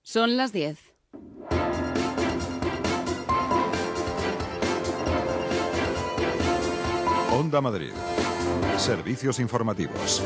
Son las 10. Onda Madrid. Servicios informativos.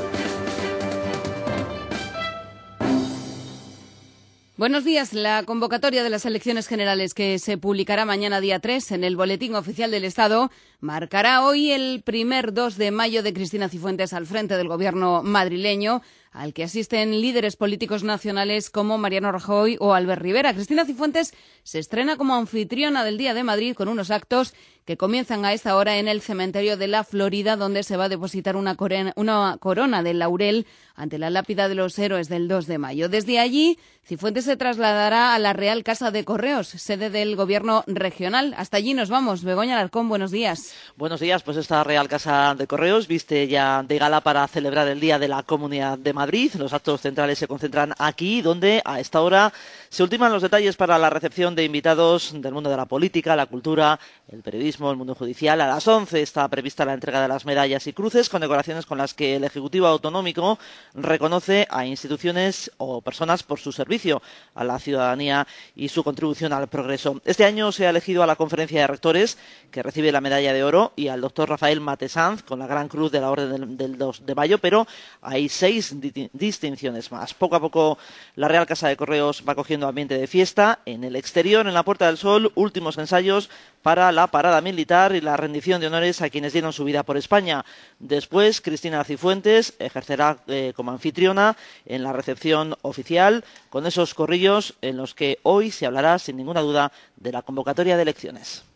Buenos días. La convocatoria de las elecciones generales que se publicará mañana día 3 en el Boletín Oficial del Estado marcará hoy el primer 2 de mayo de Cristina Cifuentes al frente del gobierno madrileño, al que asisten líderes políticos nacionales como Mariano Rajoy o Albert Rivera. Cristina Cifuentes se estrena como anfitriona del Día de Madrid con unos actos que comienzan a esta hora en el cementerio de la Florida, donde se va a depositar una corona de laurel ante la lápida de los héroes del 2 de mayo. Desde allí, Cifuentes se trasladará a la Real Casa de Correos, sede del Gobierno regional. Hasta allí nos vamos. Begoña Alarcón, buenos días. Buenos días. Pues esta Real Casa de Correos viste ya de gala para celebrar el Día de la Comunidad de Madrid. Los actos centrales se concentran aquí, donde a esta hora se ultiman los detalles para la recepción de invitados del mundo de la política, la cultura, el periodismo, el mundo judicial. A las 11 está prevista la entrega de las medallas y cruces, condecoraciones con las que el Ejecutivo Autonómico reconoce a instituciones o personas por su servicio a la ciudadanía y su contribución al progreso. Este año se ha elegido a la Conferencia de Rectores, que recibe la medalla de oro, y al doctor Rafael Matesanz con la Gran Cruz de la Orden del 2 de mayo, pero hay 6 distinciones más. Poco a poco la Real Casa de Correos va cogiendo ambiente de fiesta. En el exterior, en la Puerta del Sol, últimos ensayos para la parada militar y la rendición de honores a quienes dieron su vida por España. Después, Cristina Cifuentes ejercerá como anfitriona en la recepción oficial, con esos corrillos en los que hoy se hablará, sin ninguna duda, de la convocatoria de elecciones.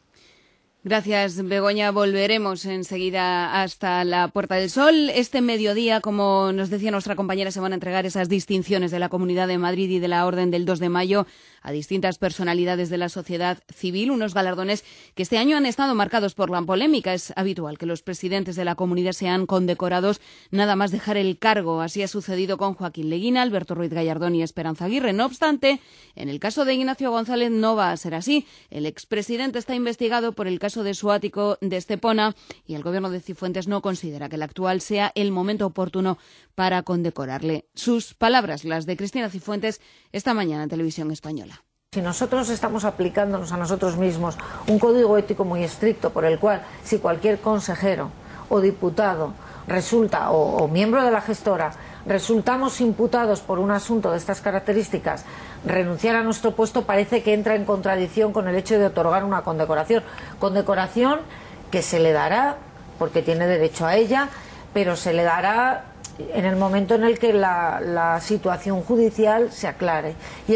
Gracias, Begoña. Volveremos enseguida hasta la Puerta del Sol. Este mediodía, como nos decía nuestra compañera, se van a entregar esas distinciones de la Comunidad de Madrid y de la Orden del 2 de mayo a distintas personalidades de la sociedad civil, unos galardones que este año han estado marcados por la polémica. Es habitual que los presidentes de la comunidad sean condecorados nada más dejar el cargo. Así ha sucedido con Joaquín Leguina, Alberto Ruiz Gallardón y Esperanza Aguirre. No obstante, en el caso de Ignacio González no va a ser así. El expresidente está investigado por el caso de su ático de Estepona y el gobierno de Cifuentes no considera que el actual sea el momento oportuno para condecorarle. Sus palabras, las de Cristina Cifuentes, esta mañana en Televisión Española. Si nosotros estamos aplicándonos a nosotros mismos un código ético muy estricto por el cual si cualquier consejero o diputado resulta o miembro de la gestora resultamos imputados por un asunto de estas características, renunciar a nuestro puesto parece que entra en contradicción con el hecho de otorgar una condecoración. Condecoración que se le dará, porque tiene derecho a ella, pero se le dará en el momento en el que la situación judicial se aclare.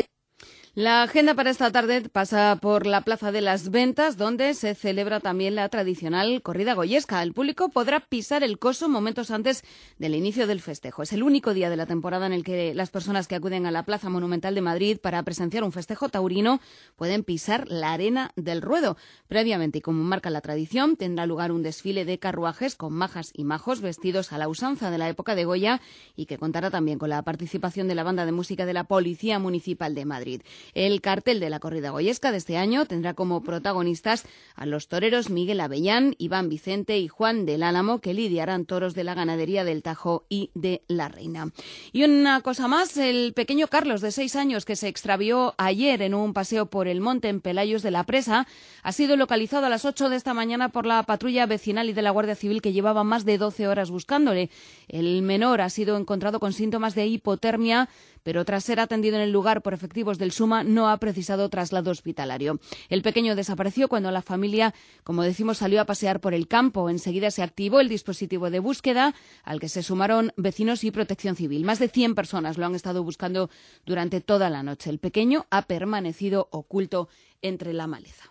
La agenda para esta tarde pasa por la Plaza de las Ventas, donde se celebra también la tradicional corrida goyesca. El público podrá pisar el coso momentos antes del inicio del festejo. Es el único día de la temporada en el que las personas que acuden a la Plaza Monumental de Madrid para presenciar un festejo taurino pueden pisar la arena del ruedo. Previamente, y como marca la tradición, tendrá lugar un desfile de carruajes con majas y majos vestidos a la usanza de la época de Goya y que contará también con la participación de la banda de música de la Policía Municipal de Madrid. El cartel de la corrida goyesca de este año tendrá como protagonistas a los toreros Miguel Avellán, Iván Vicente y Juan del Álamo, que lidiarán toros de la ganadería del Tajo y de la Reina. Y una cosa más, el pequeño Carlos, de 6 años, que se extravió ayer en un paseo por el monte en Pelayos de la Presa, ha sido localizado a las 8 de esta mañana por la patrulla vecinal y de la Guardia Civil, que llevaba más de 12 horas buscándole. El menor ha sido encontrado con síntomas de hipotermia, pero tras ser atendido en el lugar por efectivos del SUMA no ha precisado traslado hospitalario. El pequeño desapareció cuando la familia, como decimos, salió a pasear por el campo. Enseguida se activó el dispositivo de búsqueda, al que se sumaron vecinos y Protección Civil. Más de 100 personas lo han estado buscando durante toda la noche. El pequeño ha permanecido oculto entre la maleza.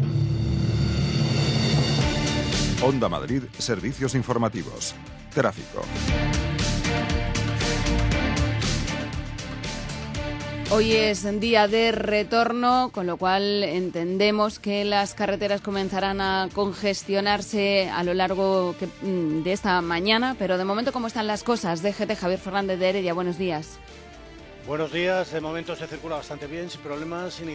Onda Madrid, servicios informativos. Tráfico. Hoy es día de retorno, con lo cual entendemos que las carreteras comenzarán a congestionarse a lo largo de esta mañana, pero de momento, ¿cómo están las cosas? DGT, Javier Fernández de Heredia, buenos días. Buenos días, de momento se circula bastante bien, sin problemas, sin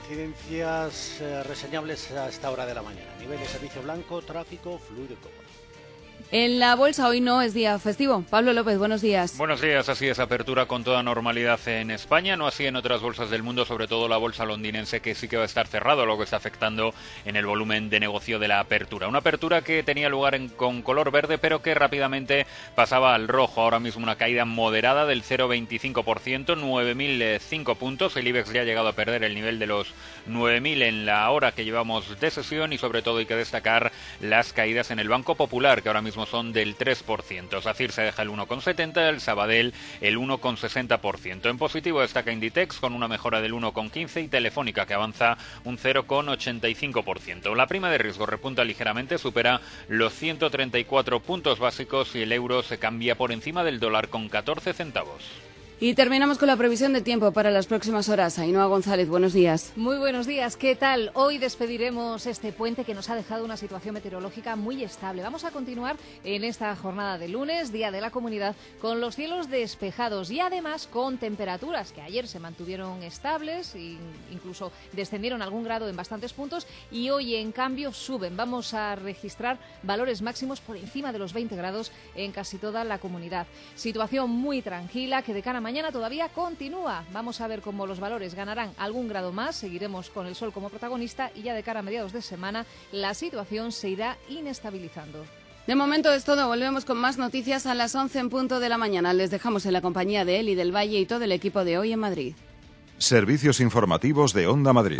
incidencias reseñables a esta hora de la mañana. Nivel de servicio blanco, tráfico fluido y cómodo. En la bolsa hoy no es día festivo. Pablo López, buenos días. Buenos días, así es, apertura con toda normalidad en España, no así en otras bolsas del mundo, sobre todo la bolsa londinense, que sí que va a estar cerrado, lo que está afectando en el volumen de negocio de la apertura. Una apertura que tenía lugar con color verde, pero que rápidamente pasaba al rojo. Ahora mismo una caída moderada del 0,25%, 9.005 puntos. El IBEX ya ha llegado a perder el nivel de los 9.000 en la hora que llevamos de sesión, y sobre todo hay que destacar las caídas en el Banco Popular, que ahora mismo son del 3%. SACIR se deja el 1,70%, el Sabadell el 1,60%. En positivo destaca Inditex con una mejora del 1,15% y Telefónica, que avanza un 0,85%. La prima de riesgo repunta ligeramente, supera los 134 puntos básicos y el euro se cambia por encima del dólar con 14 centavos. Y terminamos con la previsión de tiempo para las próximas horas. Ainhoa González, buenos días. Muy buenos días, ¿qué tal? Hoy despediremos este puente que nos ha dejado una situación meteorológica muy estable. Vamos a continuar en esta jornada de lunes, Día de la Comunidad, con los cielos despejados y además con temperaturas que ayer se mantuvieron estables e incluso descendieron algún grado en bastantes puntos, y hoy en cambio suben. Vamos a registrar valores máximos por encima de los 20 grados en casi toda la comunidad. Situación muy tranquila que de cara a mañana todavía continúa. Vamos a ver cómo los valores ganarán algún grado más, seguiremos con el sol como protagonista y ya de cara a mediados de semana la situación se irá inestabilizando. De momento es todo, volvemos con más noticias a las 11 en punto de la mañana. Les dejamos en la compañía de Eli del Valle y todo el equipo de Hoy en Madrid. Servicios informativos de Onda Madrid.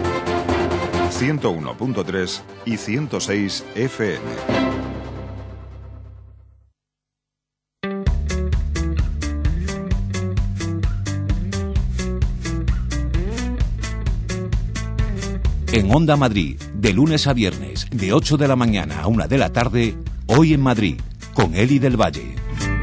101.3 y 106 FM. En Onda Madrid, de lunes a viernes, de 8 de la mañana a 1 de la tarde, Hoy en Madrid, con Eli del Valle.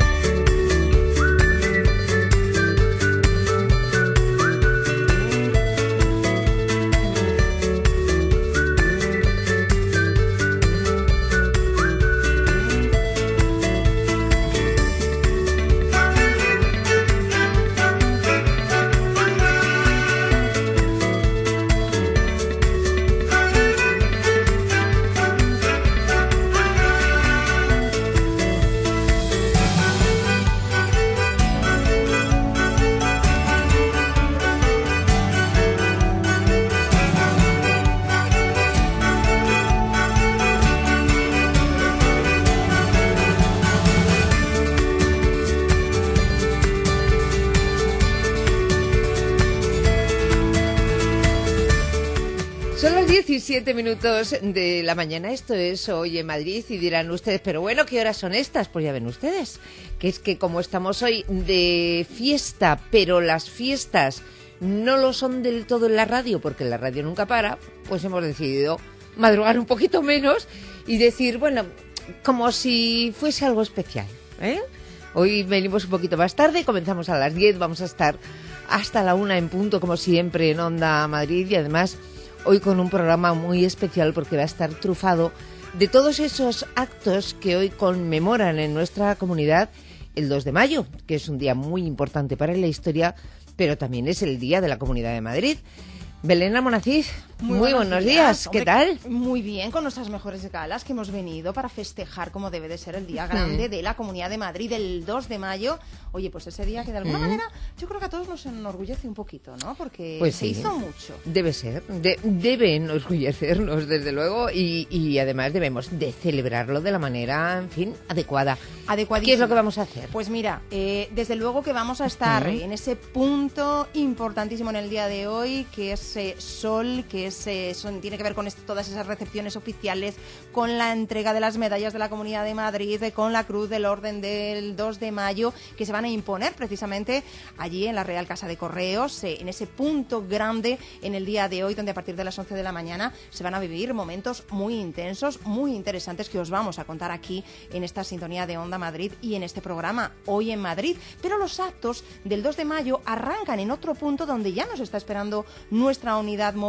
Son las 17 minutos de la mañana, esto es Hoy en Madrid, y dirán ustedes, pero bueno, ¿qué horas son estas? Pues ya ven ustedes, que es que como estamos hoy de fiesta, pero las fiestas no lo son del todo en la radio, porque la radio nunca para, pues hemos decidido madrugar un poquito menos y decir, bueno, como si fuese algo especial, ¿eh? Hoy venimos un poquito más tarde, comenzamos a las 10, vamos a estar hasta la 1 en punto, como siempre, en Onda Madrid, y además hoy con un programa muy especial porque va a estar trufado de todos esos actos que hoy conmemoran en nuestra comunidad el 2 de mayo, que es un día muy importante para la historia, pero también es el Día de la Comunidad de Madrid. Belén Almonacid, muy buenos días. Hombre, ¿qué tal? Muy bien, con nuestras mejores galas que hemos venido para festejar como debe de ser el día grande de la Comunidad de Madrid, el 2 de mayo. Oye, pues ese día que de alguna manera yo creo que a todos nos enorgullece un poquito, ¿no? Porque pues se sí, hizo mucho. Debe ser, debe enorgullecernos, desde luego, y además debemos de celebrarlo de la manera, en fin, adecuada. Adecuadísima. ¿Qué es lo que vamos a hacer? Pues mira, desde luego que vamos a estar en ese punto importantísimo en el día de hoy, que es sol, que es, tiene que ver con todas esas recepciones oficiales, con la entrega de las medallas de la Comunidad de Madrid, con la Cruz del Orden del 2 de mayo, que se van a imponer precisamente allí en la Real Casa de Correos, en ese punto grande en el día de hoy, donde a partir de las 11 de la mañana se van a vivir momentos muy intensos, muy interesantes, que os vamos a contar aquí en esta sintonía de Onda Madrid y en este programa Hoy en Madrid. Pero los actos del 2 de mayo arrancan en otro punto donde ya nos está esperando nuestra unidad móvil, y que es el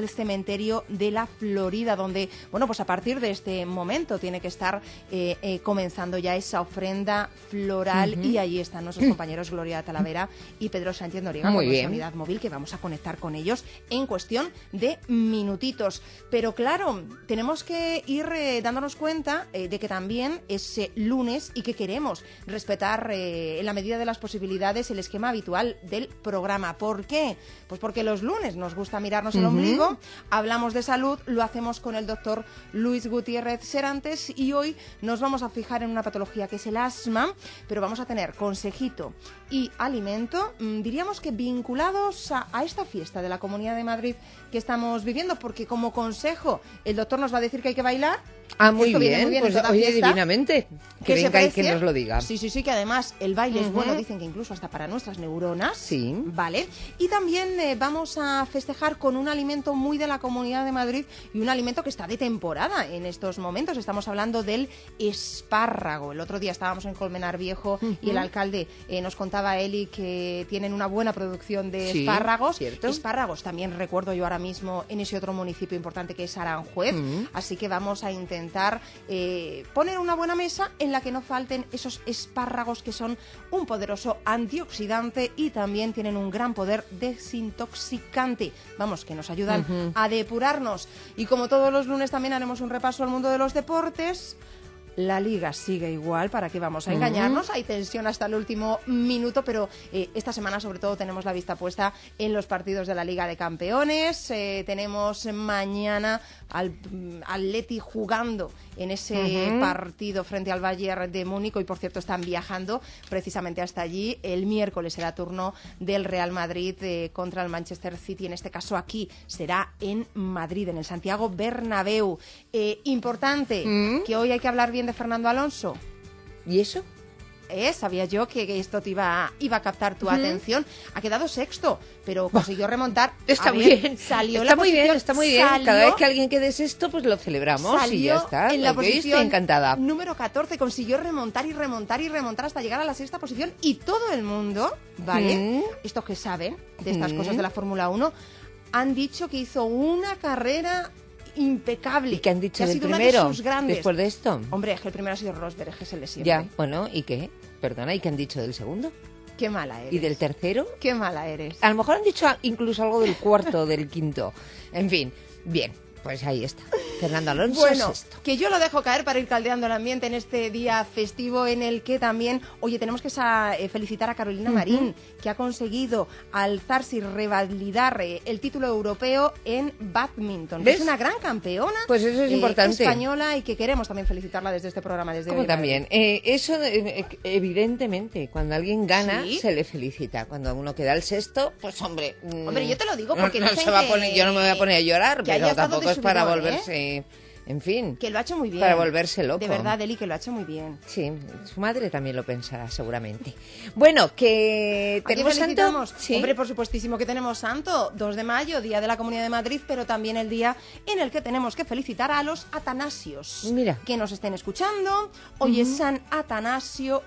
el cementerio de la Florida, donde, bueno, pues a partir de este momento tiene que estar comenzando ya esa ofrenda floral, y allí están nuestros compañeros Gloria Talavera y Pedro Sánchez Noriega con nuestra unidad móvil, que vamos a conectar con ellos en cuestión de minutitos. Pero claro, tenemos que ir dándonos cuenta de que también es lunes y que queremos respetar en la medida de las posibilidades el esquema habitual del programa. ¿Por qué? Pues porque los lunes nos gusta mirarnos el ombligo, hablamos de salud, lo hacemos con el doctor Luis Gutiérrez Serantes, y hoy nos vamos a fijar en una patología que es el asma, pero vamos a tener consejito y alimento, diríamos que vinculados a esta fiesta de la Comunidad de Madrid que estamos viviendo, porque como consejo el doctor nos va a decir que hay que bailar. Muy bien, pues oye, divinamente, que venga y que nos lo diga. Sí, que además el baile es bueno, dicen que incluso hasta para nuestras neuronas. Sí. Vale. Y también vamos a festejar con un alimento muy de la Comunidad de Madrid y un alimento que está de temporada en estos momentos. Estamos hablando del espárrago. El otro día estábamos en Colmenar Viejo y el alcalde nos contaba, Eli, que tienen una buena producción de espárragos. Cierto. Espárragos también recuerdo yo ahora mismo en ese otro municipio importante que es Aranjuez. Así que vamos a intentar poner una buena mesa en la que no falten esos espárragos, que son un poderoso antioxidante y también tienen un gran poder desintoxicante. Vamos, que nos ayudan a depurarnos. Y como todos los lunes también haremos un repaso al mundo de los deportes. La Liga sigue igual, ¿para qué vamos a engañarnos? Hay tensión hasta el último minuto, pero esta semana sobre todo tenemos la vista puesta en los partidos de la Liga de Campeones. Tenemos mañana al Atleti jugando en ese partido frente al Bayern de Múnich, y por cierto están viajando precisamente hasta allí. El miércoles será turno del Real Madrid contra el Manchester City, en este caso aquí será en Madrid, en el Santiago Bernabéu. Importante, que hoy hay que hablar bien de Fernando Alonso. ¿Y eso? Sabía yo que esto te iba a captar tu atención. Ha quedado sexto, pero consiguió remontar. Está bien. Salió está la muy posición, bien, está muy bien. Cada vez que alguien quede sexto, pues lo celebramos y ya está. En la posición posición encantada. número 14 consiguió remontar hasta llegar a la sexta posición, y todo el mundo, ¿vale? Estos que saben de estas cosas de la Fórmula 1 han dicho que hizo una carrera impecable. ¿Y qué han dicho del primero después de esto? Hombre, es que el primero ha sido Rosberg, es el de siempre. Ya, bueno, ¿y qué? Perdona, ¿y qué han dicho del segundo? Qué mala eres. ¿Y del tercero? Qué mala eres. A lo mejor han dicho incluso algo del cuarto, del quinto. En fin, bien. Pues ahí está, Fernando Alonso. Bueno, que yo lo dejo caer para ir caldeando el ambiente en este día festivo, en el que también, oye, tenemos que felicitar a Carolina Marín, que ha conseguido alzarse y revalidar el título europeo en bádminton. Es una gran campeona. Pues eso es importante. Española, y que queremos también felicitarla desde este programa. Como también. Eso, evidentemente, cuando alguien gana, se le felicita. Cuando uno queda el sexto, pues hombre... Hombre, yo te lo digo porque no se va a poner, yo no me voy a poner a llorar, pero tampoco es para volverse, en fin, que lo ha hecho muy bien, para volverse loco. De verdad, Eli, que lo ha hecho muy bien. Sí, su madre también lo pensará seguramente. Bueno, que tenemos santo. ¿Sí? Hombre, por supuestísimo que tenemos santo. 2 de mayo, Día de la Comunidad de Madrid, pero también el día en el que tenemos que felicitar a los Atanasios. Mira, que nos estén escuchando. Hoy es San Atanasio,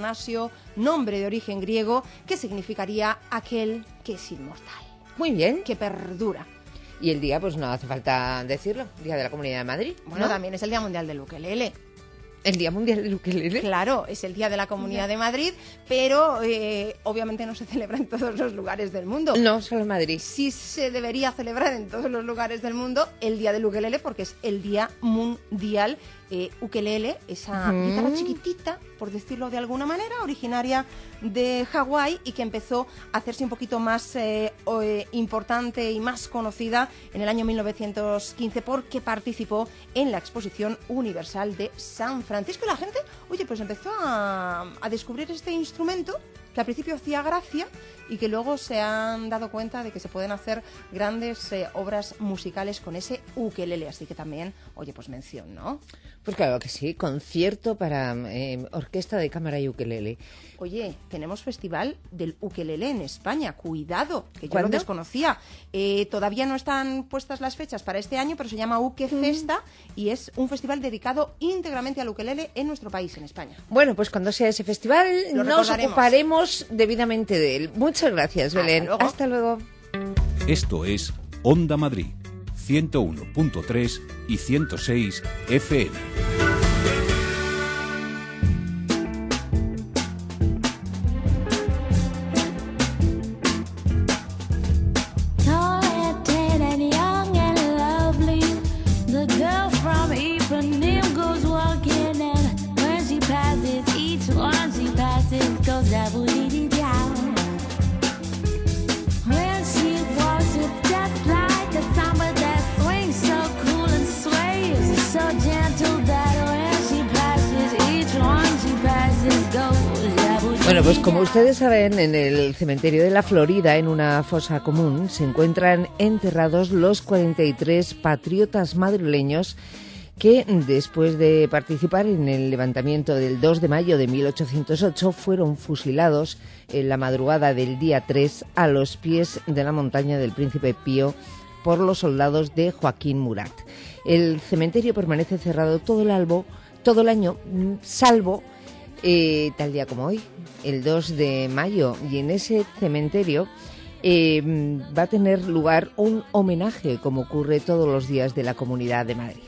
nombre de origen griego, que significaría aquel que es inmortal. Muy bien. Que perdura. Y el día, pues no hace falta decirlo, Día de la Comunidad de Madrid. Bueno, también es el Día Mundial del Ukelele. ¿El Día Mundial del Ukelele? Claro, es el Día de la Comunidad de Madrid, pero obviamente no se celebra en todos los lugares del mundo. No, solo en Madrid. Sí se debería celebrar en todos los lugares del mundo el Día del Ukelele, porque es el Día Mundial. Ukelele, esa guitarra chiquitita, por decirlo de alguna manera, originaria de Hawái, y que empezó a hacerse un poquito más importante y más conocida en el año 1915, porque participó en la Exposición Universal de San Francisco. Y la gente, oye, pues empezó a descubrir este instrumento que al principio hacía gracia y que luego se han dado cuenta de que se pueden hacer grandes obras musicales con ese ukelele. Así que también, oye, pues mención, ¿no? Pues claro que sí, concierto para orquesta de cámara y ukelele. Oye, tenemos festival del ukelele en España, cuidado, que yo ¿Cuándo? lo desconocía. Todavía no están puestas las fechas para este año, pero se llama Ukefesta y es un festival dedicado íntegramente al ukelele en nuestro país, en España. Bueno, pues cuando sea ese festival nos ocuparemos debidamente de él. Muchas gracias, Belén. Hasta luego. Hasta luego. Esto es Onda Madrid, 101.3 y 106 FM. Bueno, pues como ustedes saben, en el cementerio de la Florida, en una fosa común, se encuentran enterrados los 43 patriotas madrileños que, después de participar en el levantamiento del 2 de mayo de 1808, fueron fusilados en la madrugada del día 3 a los pies de la montaña del Príncipe Pío por los soldados de Joaquín Murat. El cementerio permanece cerrado todo el año, salvo tal día como hoy, el 2 de mayo, y en ese cementerio va a tener lugar un homenaje, como ocurre todos los días de la Comunidad de Madrid.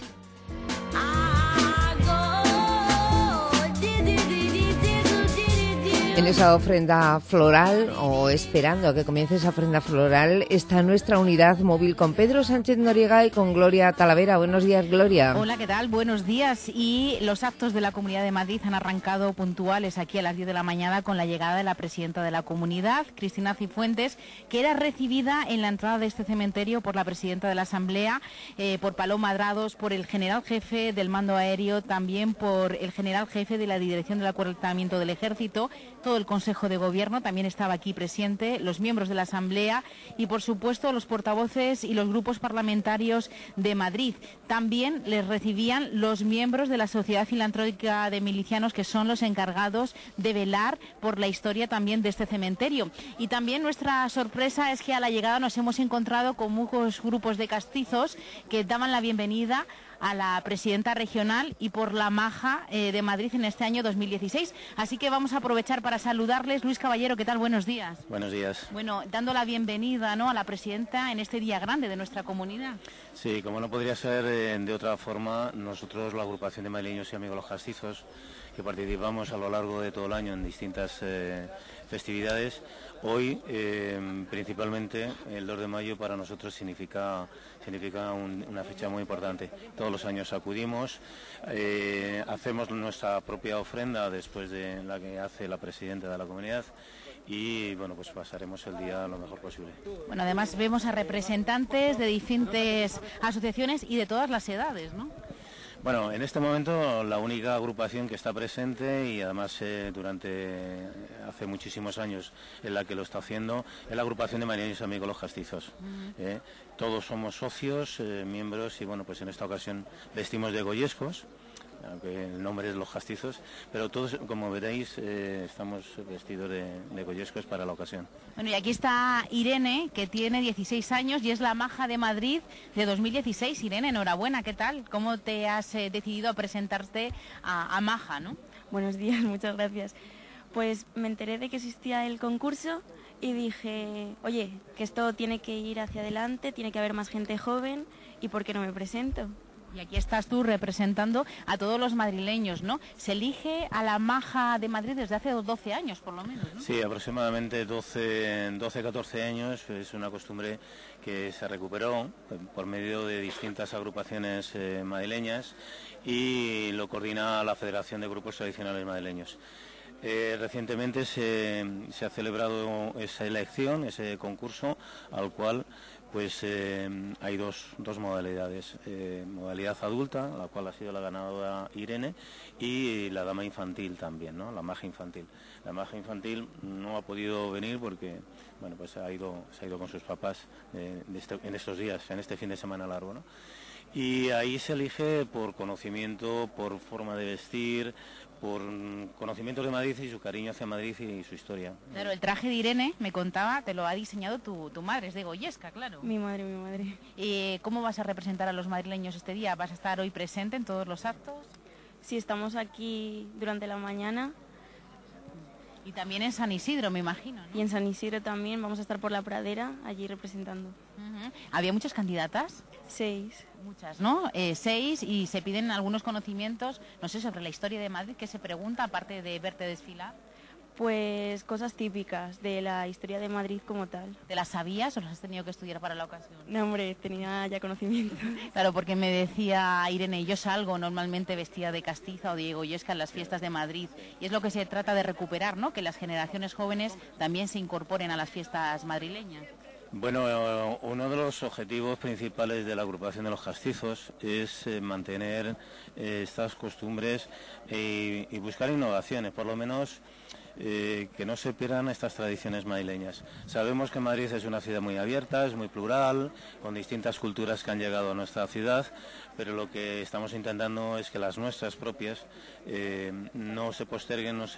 En esa ofrenda floral, o esperando a que comience esa ofrenda floral, está nuestra unidad móvil con Pedro Sánchez Noriega y con Gloria Talavera. Buenos días, Gloria. Hola, ¿qué tal? Buenos días. Y los actos de la Comunidad de Madrid han arrancado puntuales aquí a las 10 de la mañana con la llegada de la presidenta de la Comunidad, Cristina Cifuentes, que era recibida en la entrada de este cementerio por la presidenta de la Asamblea, por Paloma Drados, por el general jefe del mando aéreo, también por el general jefe de la Dirección del Acuartelamiento del Ejército. Todo el Consejo de Gobierno también estaba aquí presente, los miembros de la Asamblea y, por supuesto, los portavoces y los grupos parlamentarios de Madrid. También les recibían los miembros de la Sociedad Filantrópica de Milicianos, que son los encargados de velar por la historia también de este cementerio. Y también nuestra sorpresa es que a la llegada nos hemos encontrado con muchos grupos de castizos que daban la bienvenida a la presidenta regional y por la Maja de Madrid en este año 2016. Así que vamos a aprovechar para saludarles. Luis Caballero, ¿qué tal? Buenos días. Buenos días. Bueno, dando la bienvenida, ¿no?, a la presidenta en este día grande de nuestra comunidad. Sí, como no podría ser de otra forma, nosotros, la agrupación de madrileños y amigos los castizos, que participamos a lo largo de todo el año en distintas festividades, hoy principalmente el 2 de mayo para nosotros significa una fecha muy importante. Todos los años acudimos, hacemos nuestra propia ofrenda después de la que hace la presidenta de la comunidad y bueno, pues pasaremos el día lo mejor posible. Bueno, además vemos a representantes de diferentes asociaciones y de todas las edades, ¿no? Bueno, en este momento la única agrupación que está presente y además hace muchísimos años en la que lo está haciendo es la agrupación de madrileños amigos los castizos. Todos somos socios, miembros y bueno, pues en esta ocasión vestimos de goyescos, aunque el nombre es Los Castizos, pero todos, como veréis, estamos vestidos de goyescos para la ocasión. Bueno, y aquí está Irene, que tiene 16 años y es la Maja de Madrid de 2016. Irene, enhorabuena, ¿qué tal? ¿Cómo te has decidido a presentarte a Maja, no? Buenos días, muchas gracias. Pues me enteré de que existía el concurso y dije, oye, que esto tiene que ir hacia adelante, tiene que haber más gente joven y ¿por qué no me presento? Y aquí estás tú representando a todos los madrileños, ¿no? Se elige a la Maja de Madrid desde hace 12 años, por lo menos, ¿no? Sí, aproximadamente 12-14 años. Es una costumbre que se recuperó por medio de distintas agrupaciones madrileñas y lo coordina la Federación de Grupos Tradicionales Madrileños. Recientemente se ha celebrado esa elección, ese concurso, al cual pues hay dos modalidades, modalidad adulta, la cual ha sido la ganadora Irene, y la dama infantil también, ¿no?, la maja infantil. La maja infantil no ha podido venir porque bueno, pues se ha ido con sus papás en estos días, en este fin de semana largo, ¿no? Y ahí se elige por conocimiento, por forma de vestir, por conocimientos de Madrid y su cariño hacia Madrid y su historia. Claro, el traje de Irene, me contaba, te lo ha diseñado tu madre, es de Goyesca, claro. Mi madre. ¿Cómo vas a representar a los madrileños este día? ¿Vas a estar hoy presente en todos los actos? Sí, estamos aquí durante la mañana Y también en San Isidro, me imagino, ¿no? Y en San Isidro también vamos a estar por la pradera, allí representando. ¿Había muchas candidatas? 6. Muchas, ¿no? 6, y se piden algunos conocimientos, no sé, sobre la historia de Madrid. ¿Qué se pregunta, aparte de verte desfilar? Pues cosas típicas de la historia de Madrid como tal. ¿Te las sabías o las has tenido que estudiar para la ocasión? No, hombre, tenía ya conocimiento. Claro, porque me decía Irene, yo salgo normalmente vestida de castiza o de goyesca en las fiestas de Madrid, y es lo que se trata de recuperar, ¿no? Que las generaciones jóvenes también se incorporen a las fiestas madrileñas. Bueno, uno de los objetivos principales de la agrupación de los castizos es mantener estas costumbres y buscar innovaciones, por lo menos que no se pierdan estas tradiciones madrileñas. Sabemos que Madrid es una ciudad muy abierta, es muy plural, con distintas culturas que han llegado a nuestra ciudad, pero lo que estamos intentando es que las nuestras propias no se posterguen, no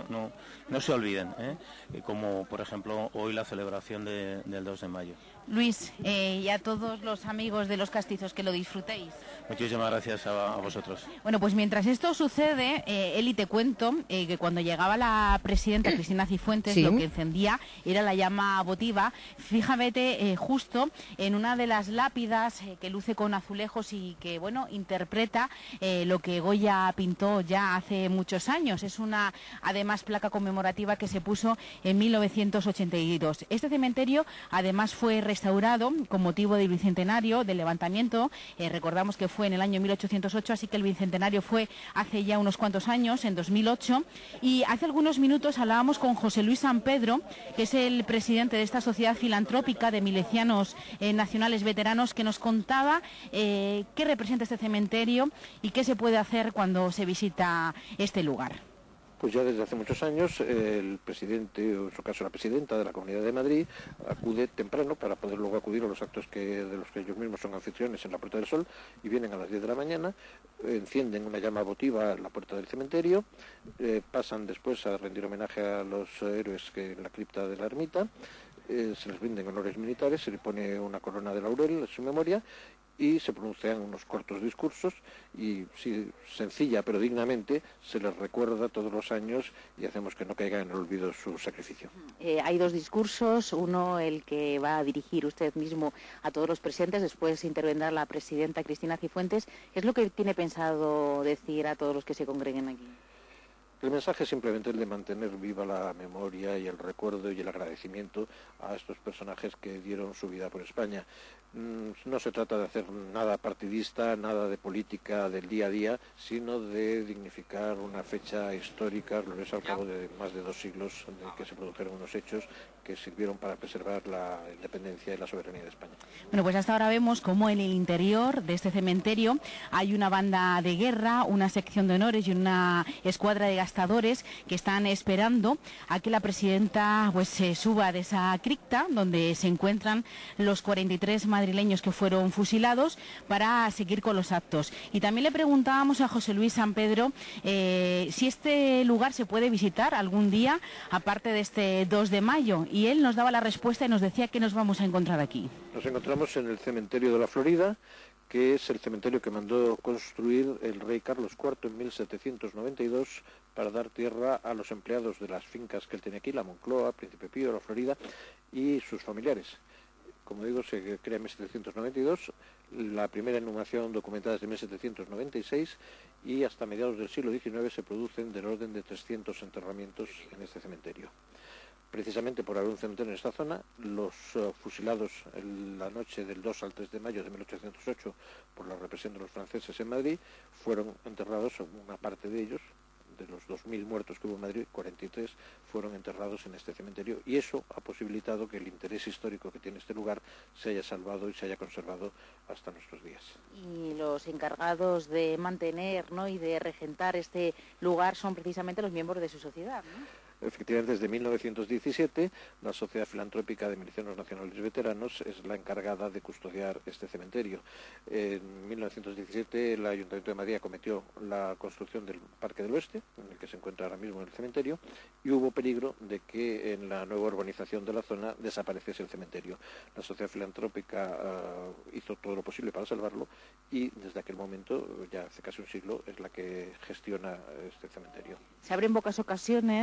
se olviden, como por ejemplo hoy la celebración del 2 de mayo. Luis, y a todos los amigos de los castizos, que lo disfrutéis. Muchísimas gracias a vosotros. Bueno, pues mientras esto sucede, Eli, te cuento que cuando llegaba la presidenta Cristina Cifuentes, ¿Sí? Lo que encendía era la llama votiva. Fíjate, justo en una de las lápidas que luce con azulejos y que, bueno, interpreta lo que Goya pintó ya hace muchos años. Es una, además, placa conmemorativa que se puso en 1982. Este cementerio, además, fue restaurado con motivo del bicentenario del levantamiento. Recordamos que fue en el año 1808, así que el bicentenario fue hace ya unos cuantos años, en 2008. Y hace algunos minutos hablábamos con José Luis San Pedro, que es el presidente de esta sociedad filantrópica de milicianos nacionales veteranos, que nos contaba qué representa este cementerio y qué se puede hacer cuando se visita este lugar. Pues ya desde hace muchos años el presidente, o en su caso la presidenta de la Comunidad de Madrid, acude temprano para poder luego acudir a los actos de los que ellos mismos son anfitriones en la Puerta del Sol, y vienen a las 10 de la mañana, encienden una llama votiva en la puerta del cementerio, pasan después a rendir homenaje a los héroes que en la cripta de la ermita, se les rinden honores militares, se le pone una corona de laurel en su memoria y se pronuncian unos cortos discursos y, sí, sencilla pero dignamente, se les recuerda todos los años y hacemos que no caiga en el olvido su sacrificio. Hay dos discursos, uno el que va a dirigir usted mismo a todos los presentes, después intervendrá la presidenta Cristina Cifuentes. ¿Qué es lo que tiene pensado decir a todos los que se congreguen aquí? El mensaje es simplemente el de mantener viva la memoria y el recuerdo y el agradecimiento a estos personajes que dieron su vida por España. No se trata de hacer nada partidista, nada de política del día a día, sino de dignificar una fecha histórica, gloriosa al cabo de más de 2 siglos de que se produjeron unos hechos que sirvieron para preservar la independencia y la soberanía de España. Bueno, pues hasta ahora vemos cómo en el interior de este cementerio hay una banda de guerra, una sección de honores y una escuadra de gastadores que están esperando a que la presidenta pues se suba de esa cripta donde se encuentran los 43 madrileños que fueron fusilados para seguir con los actos. Y también le preguntábamos a José Luis San Pedro si este lugar se puede visitar algún día aparte de este 2 de mayo. Y él nos daba la respuesta y nos decía que nos vamos a encontrar aquí. Nos encontramos en el cementerio de la Florida, que es el cementerio que mandó construir el rey Carlos IV en 1792 para dar tierra a los empleados de las fincas que él tenía aquí, la Moncloa, Príncipe Pío, la Florida y sus familiares. Como digo, se crea en 1792, la primera inhumación documentada es de 1796 y hasta mediados del siglo XIX se producen del orden de 300 enterramientos en este cementerio. Precisamente por haber un cementerio en esta zona, los fusilados en la noche del 2 al 3 de mayo de 1808 por la represión de los franceses en Madrid, fueron enterrados, una parte de ellos, de los 2.000 muertos que hubo en Madrid, 43 fueron enterrados en este cementerio, y eso ha posibilitado que el interés histórico que tiene este lugar se haya salvado y se haya conservado hasta nuestros días. Y los encargados de mantener, ¿no?, y de regentar este lugar son precisamente los miembros de su sociedad, ¿no? Efectivamente, desde 1917, la Sociedad Filantrópica de Milicianos Nacionales Veteranos es la encargada de custodiar este cementerio. En 1917, el Ayuntamiento de Madrid acometió la construcción del Parque del Oeste, en el que se encuentra ahora mismo el cementerio, y hubo peligro de que en la nueva urbanización de la zona desapareciese el cementerio. La Sociedad Filantrópica hizo todo lo posible para salvarlo y desde aquel momento, ya hace casi un siglo, es la que gestiona este cementerio. Se abre en pocas ocasiones, siempre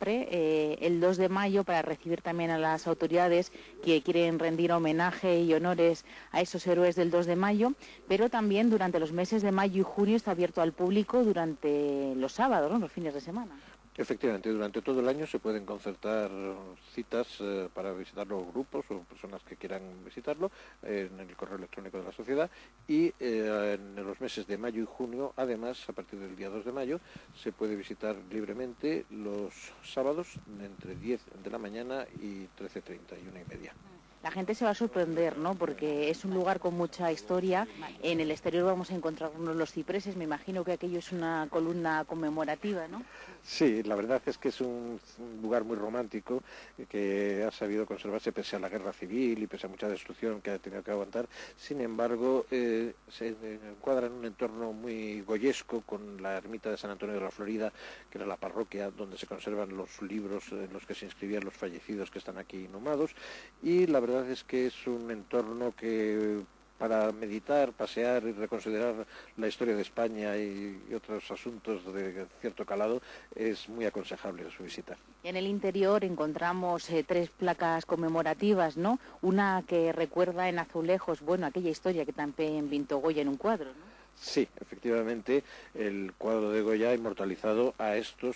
siempre, el 2 de mayo para recibir también a las autoridades que quieren rendir homenaje y honores a esos héroes del 2 de mayo, pero también durante los meses de mayo y junio está abierto al público durante los sábados, ¿no?, los fines de semana. Efectivamente, durante todo el año se pueden concertar citas para visitar los grupos o personas que quieran visitarlo en el correo electrónico de la sociedad, y en los meses de mayo y junio, además, a partir del día 2 de mayo, se puede visitar libremente los sábados entre 10 de la mañana y 13:30 y 1:30. La gente se va a sorprender, ¿no?, porque es un lugar con mucha historia. En el exterior vamos a encontrarnos los cipreses, me imagino que aquello es una columna conmemorativa, ¿no? Sí, la verdad es que es un lugar muy romántico que ha sabido conservarse pese a la guerra civil y pese a mucha destrucción que ha tenido que aguantar. Sin embargo, se encuadra en un entorno muy goyesco, con la ermita de San Antonio de la Florida, que era la parroquia donde se conservan los libros en los que se inscribían los fallecidos que están aquí inhumados, y la verdad es que es un entorno que, para meditar, pasear y reconsiderar la historia de España y otros asuntos de cierto calado, es muy aconsejable su visita. En el interior encontramos 3 placas conmemorativas, ¿no? Una que recuerda en azulejos, bueno, aquella historia que también pintó Goya en un cuadro, ¿no? Sí, efectivamente, el cuadro de Goya ha inmortalizado a estos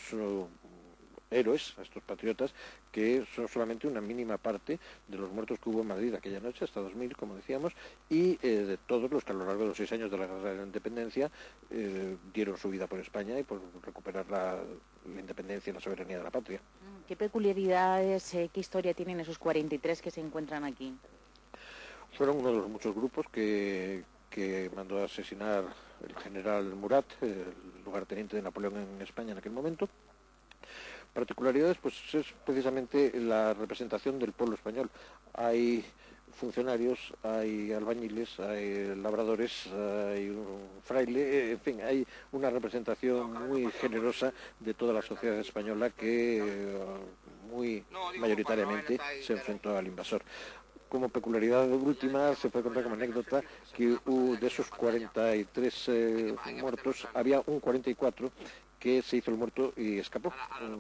héroes, a estos patriotas, que son solamente una mínima parte de los muertos que hubo en Madrid aquella noche, hasta 2000, como decíamos, y de todos los que a lo largo de los 6 años de la Guerra de la Independencia dieron su vida por España y por recuperar la independencia y la soberanía de la patria. ¿Qué peculiaridades, qué historia tienen esos 43 que se encuentran aquí? Fueron uno de los muchos grupos que mandó a asesinar el general Murat, el lugarteniente de Napoleón en España en aquel momento. Particularidades, pues es precisamente la representación del pueblo español. Hay funcionarios, hay albañiles, hay labradores, hay un fraile, en fin, hay una representación muy generosa de toda la sociedad española que muy mayoritariamente se enfrentó al invasor. Como peculiaridad última, se puede contar como anécdota que de esos 43 muertos, había un 44 que se hizo el muerto y escapó,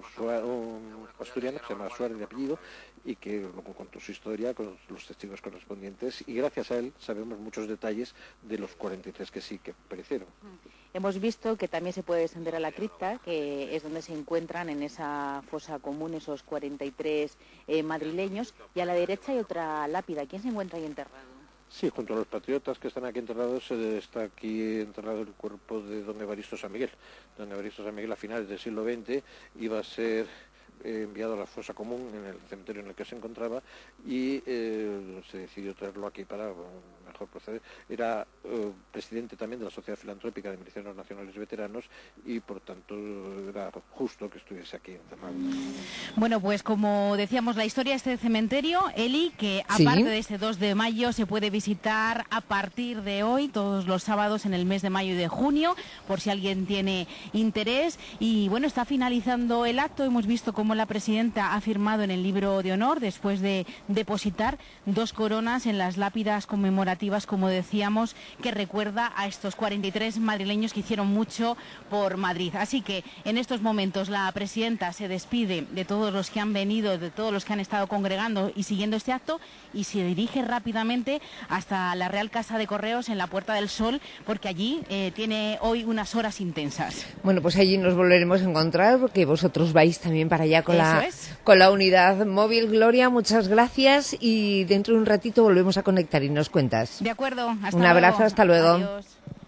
un asturiano que se llama Suárez de apellido, y que luego contó su historia con los testigos correspondientes, y gracias a él sabemos muchos detalles de los 43 que sí que perecieron. Hemos visto que también se puede descender a la cripta, que es donde se encuentran en esa fosa común esos 43 madrileños, y a la derecha hay otra lápida. ¿Quién se encuentra ahí enterrado? Sí, junto a los patriotas que están aquí enterrados, está aquí enterrado el cuerpo de don Evaristo San Miguel. Don Evaristo San Miguel, a finales del siglo XX, iba a ser enviado a la fosa común en el cementerio en el que se encontraba, y se decidió traerlo aquí para mejor proceder. Era presidente también de la Sociedad Filantrópica de Milicianos Nacionales Veteranos, y por tanto era justo que estuviese aquí enterrado. Bueno, pues como decíamos, la historia de este cementerio, Eli, que aparte de este 2 de mayo se puede visitar a partir de hoy, todos los sábados en el mes de mayo y de junio, por si alguien tiene interés. Y bueno, está finalizando el acto. Hemos visto cómo la presidenta ha firmado en el libro de honor después de depositar 2 coronas en las lápidas conmemorativas, como decíamos, que recuerda a estos 43 madrileños que hicieron mucho por Madrid. Así que en estos momentos la presidenta se despide de todos los que han venido, de todos los que han estado congregando y siguiendo este acto, y se dirige rápidamente hasta la Real Casa de Correos en la Puerta del Sol, porque allí tiene hoy unas horas intensas. Bueno, pues allí nos volveremos a encontrar, porque vosotros vais también para allá con la unidad móvil. Gloria, muchas gracias, y dentro de un ratito volvemos a conectar y nos cuentas. De acuerdo, hasta luego. Un abrazo, hasta luego. Adiós.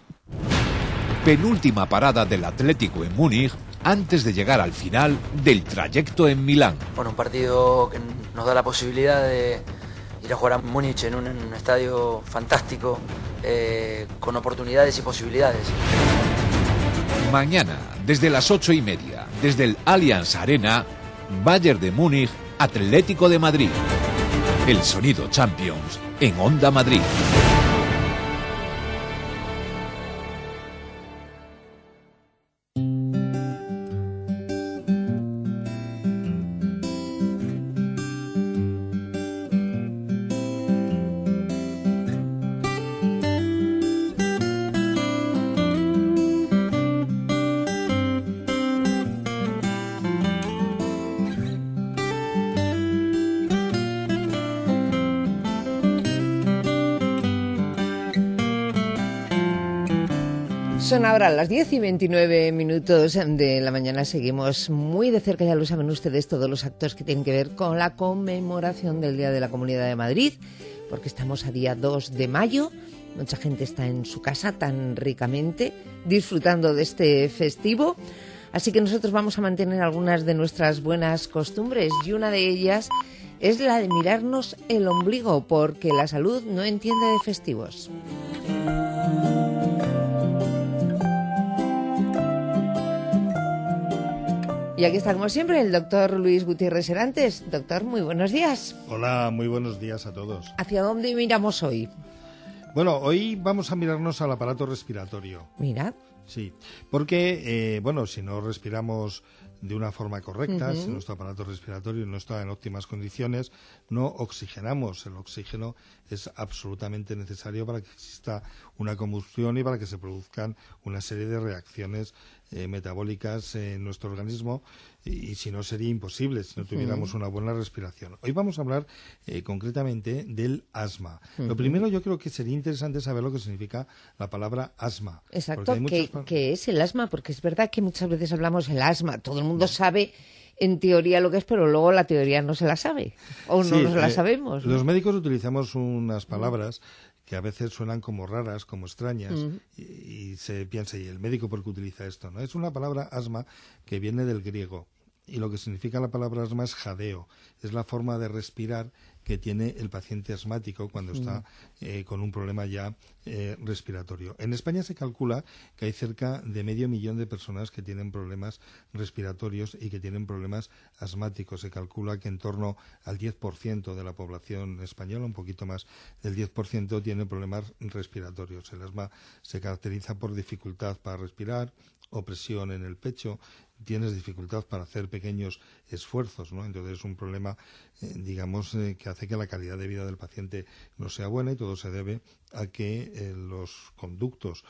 Penúltima parada del Atlético en Múnich antes de llegar al final del trayecto en Milán. Bueno, un partido que nos da la posibilidad de ir a jugar a Múnich en un estadio fantástico, con oportunidades y posibilidades. Mañana, desde las 8:30, desde el Allianz Arena, Bayern de Múnich, Atlético de Madrid. El sonido Champions en Onda Madrid. Son ahora las 10:29 de la mañana. Seguimos muy de cerca, ya lo saben ustedes, todos los actos que tienen que ver con la conmemoración del Día de la Comunidad de Madrid, porque estamos a día 2 de mayo. Mucha gente está en su casa tan ricamente, disfrutando de este festivo. Así que nosotros vamos a mantener algunas de nuestras buenas costumbres, y una de ellas es la de mirarnos el ombligo, porque la salud no entiende de festivos. Y aquí está, como siempre, el doctor Luis Gutiérrez Serantes. Doctor, muy buenos días. Hola, muy buenos días a todos. ¿Hacia dónde miramos hoy? Bueno, hoy vamos a mirarnos al aparato respiratorio. Mira. Sí, porque, si no respiramos de una forma correcta, si nuestro aparato respiratorio no está en óptimas condiciones, no oxigenamos. El oxígeno es absolutamente necesario para que exista una combustión y para que se produzcan una serie de reacciones metabólicas en nuestro organismo, y si no sería imposible si no tuviéramos una buena respiración. Hoy vamos a hablar concretamente del asma. Lo primero, yo creo que sería interesante saber lo que significa la palabra asma. Exacto, ¿qué es el asma? Porque es verdad que muchas veces hablamos del asma, todo el mundo sabe en teoría lo que es, pero luego la teoría no se la sabe, o no nos la sabemos, ¿no? Los médicos utilizamos unas palabras que a veces suenan como raras, como extrañas, y se piensa, ¿y el médico por qué utiliza esto? ¿No? Es una palabra asma que viene del griego, y lo que significa la palabra asma es jadeo, es la forma de respirar que tiene el paciente asmático cuando está con un problema ya respiratorio. En España se calcula que hay cerca de 500.000 de personas que tienen problemas respiratorios y que tienen problemas asmáticos. Se calcula que en torno al 10% de la población española, un poquito más del 10%, tiene problemas respiratorios. El asma se caracteriza por dificultad para respirar, opresión en el pecho, tienes dificultad para hacer pequeños esfuerzos, ¿no? Entonces es un problema, que hace que la calidad de vida del paciente no sea buena, y todo se debe a que los conductos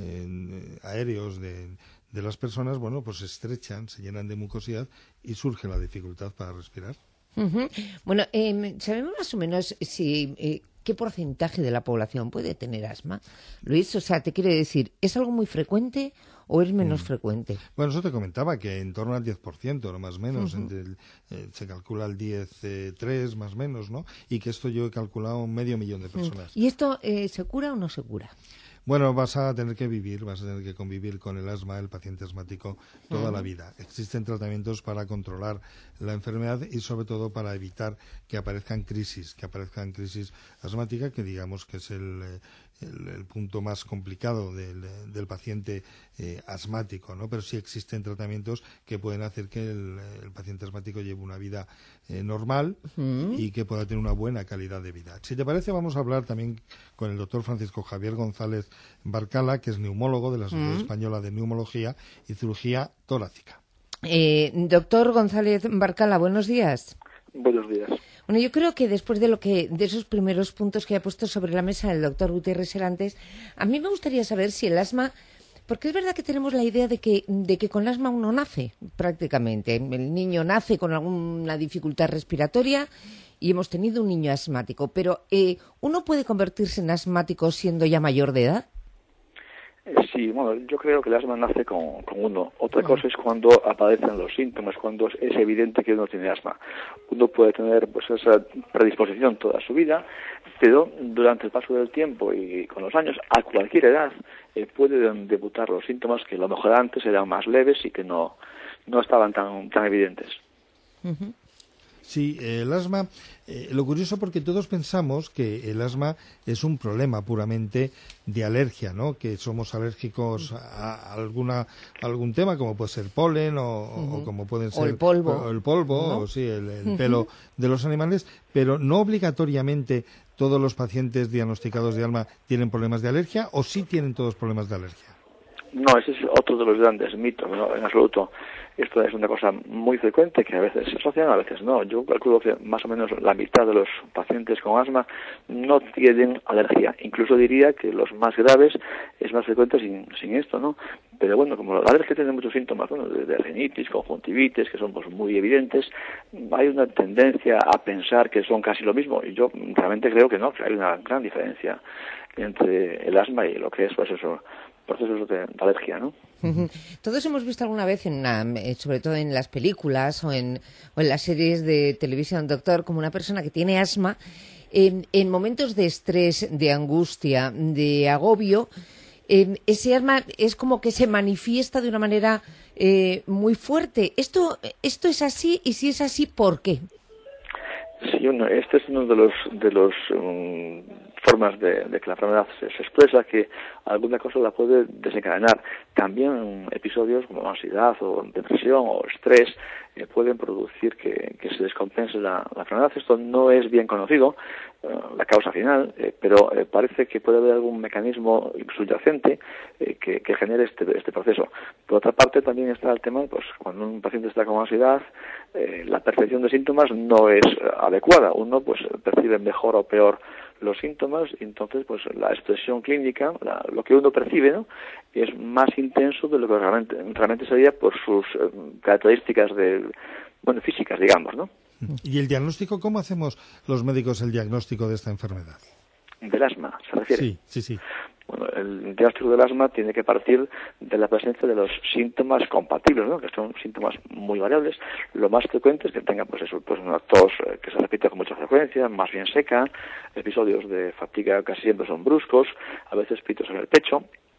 aéreos de las personas, se estrechan, se llenan de mucosidad y surge la dificultad para respirar. Bueno, ¿sabemos más o menos si qué porcentaje de la población puede tener asma? Luis, o sea, te quiero decir, ¿es algo muy frecuente o es menos frecuente? Bueno, eso te comentaba, que en torno al 10%, no más o menos, se calcula el 10,3 más o menos, ¿no? Y que esto yo he calculado 500.000 de personas. ¿Y esto se cura o no se cura? Bueno, vas a tener que convivir con el asma, el paciente asmático, toda la vida. Existen tratamientos para controlar la enfermedad y sobre todo para evitar que aparezcan crisis asmáticas, que digamos que es el punto más complicado del paciente asmático, ¿no? Pero sí existen tratamientos que pueden hacer que el paciente asmático lleve una vida normal y que pueda tener una buena calidad de vida. Si te parece, vamos a hablar también con el doctor Francisco Javier González Barcala, que es neumólogo de la Sociedad Española de Neumología y Cirugía Torácica. Doctor González Barcala, buenos días. Buenos días. Bueno, yo creo que después de esos primeros puntos que ha puesto sobre la mesa el doctor Gutiérrez Serantes, a mí me gustaría saber si el asma, porque es verdad que tenemos la idea de que con el asma uno nace prácticamente. El niño nace con alguna dificultad respiratoria y hemos tenido un niño asmático, pero ¿uno puede convertirse en asmático siendo ya mayor de edad? Sí, bueno, yo creo que el asma nace con uno. Otra cosa es cuando aparecen los síntomas, cuando es evidente que uno tiene asma. Uno puede tener esa predisposición toda su vida, pero durante el paso del tiempo y con los años, a cualquier edad, pueden debutar los síntomas que a lo mejor antes eran más leves y que no estaban tan evidentes. Sí, el asma, lo curioso, porque todos pensamos que el asma es un problema puramente de alergia, ¿no? Que somos alérgicos a algún tema, como puede ser polen o como pueden ser... O el polvo. O el polvo, ¿no? O sí, el pelo de los animales, pero no obligatoriamente todos los pacientes diagnosticados de asma tienen problemas de alergia, o sí tienen todos problemas de alergia. No, ese es otro de los grandes mitos, ¿no? En absoluto. Esto es una cosa muy frecuente que a veces se asocian, a veces no. Yo calculo que más o menos la mitad de los pacientes con asma no tienen alergia. Incluso diría que los más graves es más frecuente sin esto, ¿no? Pero bueno, como la alergia tiene muchos síntomas, bueno, de rinitis, conjuntivitis, que son muy evidentes, hay una tendencia a pensar que son casi lo mismo. Y yo realmente creo que no, que hay una gran diferencia entre el asma y lo que es, procesos de alergia, ¿no? Todos hemos visto alguna vez, sobre todo en las películas o en las series de televisión, doctor, como una persona que tiene asma, en momentos de estrés, de angustia, de agobio, ese asma es como que se manifiesta de una manera muy fuerte. ¿Esto es así? Y si es así, ¿por qué? Sí, este es uno de los formas de que la enfermedad se expresa, que alguna cosa la puede desencadenar. También episodios como ansiedad o depresión o estrés pueden producir que se descompense la enfermedad. Esto no es bien conocido, la causa final, pero parece que puede haber algún mecanismo subyacente que genere este proceso. Por otra parte, también está el tema, pues cuando un paciente está con ansiedad, la percepción de síntomas no es adecuada. Uno pues percibe mejor o peor los síntomas, y entonces pues la expresión clínica, lo que uno percibe, ¿no?, es más intenso de lo que realmente sería por sus características físicas, digamos, ¿no? ¿Y el diagnóstico? ¿Cómo hacemos los médicos el diagnóstico de esta enfermedad? ¿Del asma se refiere? Sí. Bueno, el diagnóstico del asma tiene que partir de la presencia de los síntomas compatibles, ¿no?, que son síntomas muy variables. Lo más frecuente es que tenga pues una tos que se repite con mucha frecuencia, más bien seca, episodios de fatiga casi siempre son bruscos, a veces pitos en el pecho,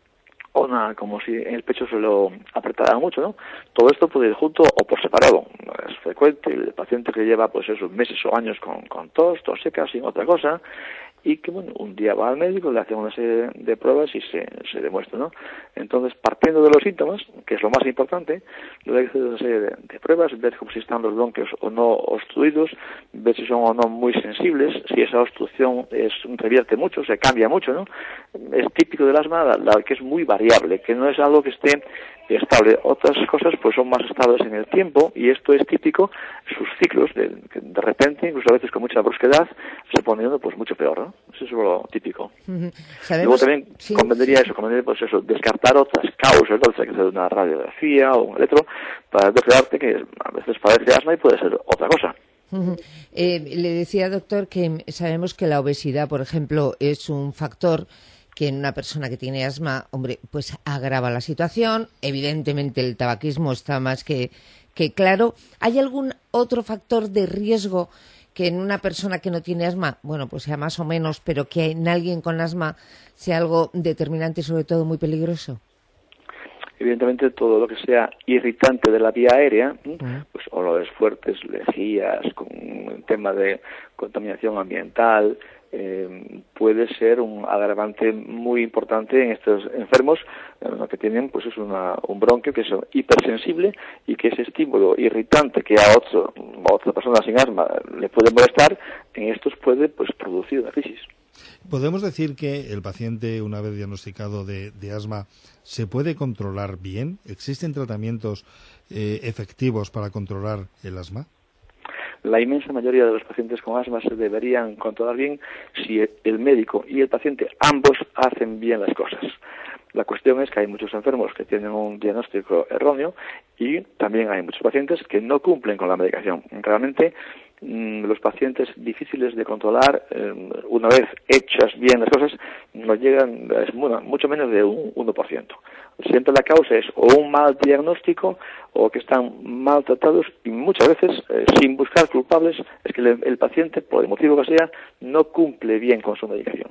o como si en el pecho se lo apretara mucho, ¿no? Todo esto puede ir junto o por separado. Es frecuente el paciente que lleva pues esos meses o años con tos seca, sin otra cosa, y que un día va al médico, le hacen una serie de pruebas y se demuestra, ¿no? Entonces, partiendo de los síntomas, que es lo más importante, luego hay que hacer una serie de pruebas, ver si están los bronquios o no obstruidos, ver si son o no muy sensibles, si esa obstrucción revierte mucho, se cambia mucho, ¿no? Es típico del asma la que es muy variable, que no es algo que esté estable. Otras cosas pues son más estables en el tiempo, y esto es típico, sus ciclos, de repente, incluso a veces con mucha brusquedad, se poniendo pues mucho peor, ¿no? Eso es lo típico. Luego también convendría pues descartar otras causas, entonces hay que hacer una radiografía o un electro para declararte que a veces padece asma y puede ser otra cosa. Le decía, doctor, que sabemos que la obesidad, por ejemplo, es un factor que en una persona que tiene asma, pues agrava la situación. Evidentemente el tabaquismo está más que claro. ¿Hay algún otro factor de riesgo que en una persona que no tiene asma, pues sea más o menos, pero que en alguien con asma sea algo determinante y sobre todo muy peligroso? Evidentemente todo lo que sea irritante de la vía aérea, pues olores fuertes, lejías, con un tema de contaminación ambiental, puede ser un agravante muy importante en estos enfermos que tienen pues es un bronquio que es hipersensible, y que ese estímulo irritante que a otra persona sin asma le puede molestar, en estos puede pues producir una crisis. ¿Podemos decir que el paciente, una vez diagnosticado de asma, se puede controlar bien? ¿Existen tratamientos efectivos para controlar el asma? La inmensa mayoría de los pacientes con asma se deberían controlar bien si el médico y el paciente ambos hacen bien las cosas. La cuestión es que hay muchos enfermos que tienen un diagnóstico erróneo, y también hay muchos pacientes que no cumplen con la medicación. Realmente los pacientes difíciles de controlar, una vez hechas bien las cosas, no llegan, es mucho menos de un 1%. Siempre la causa es o un mal diagnóstico o que están mal tratados, y muchas veces, sin buscar culpables, es que el paciente, por el motivo que sea, no cumple bien con su medicación.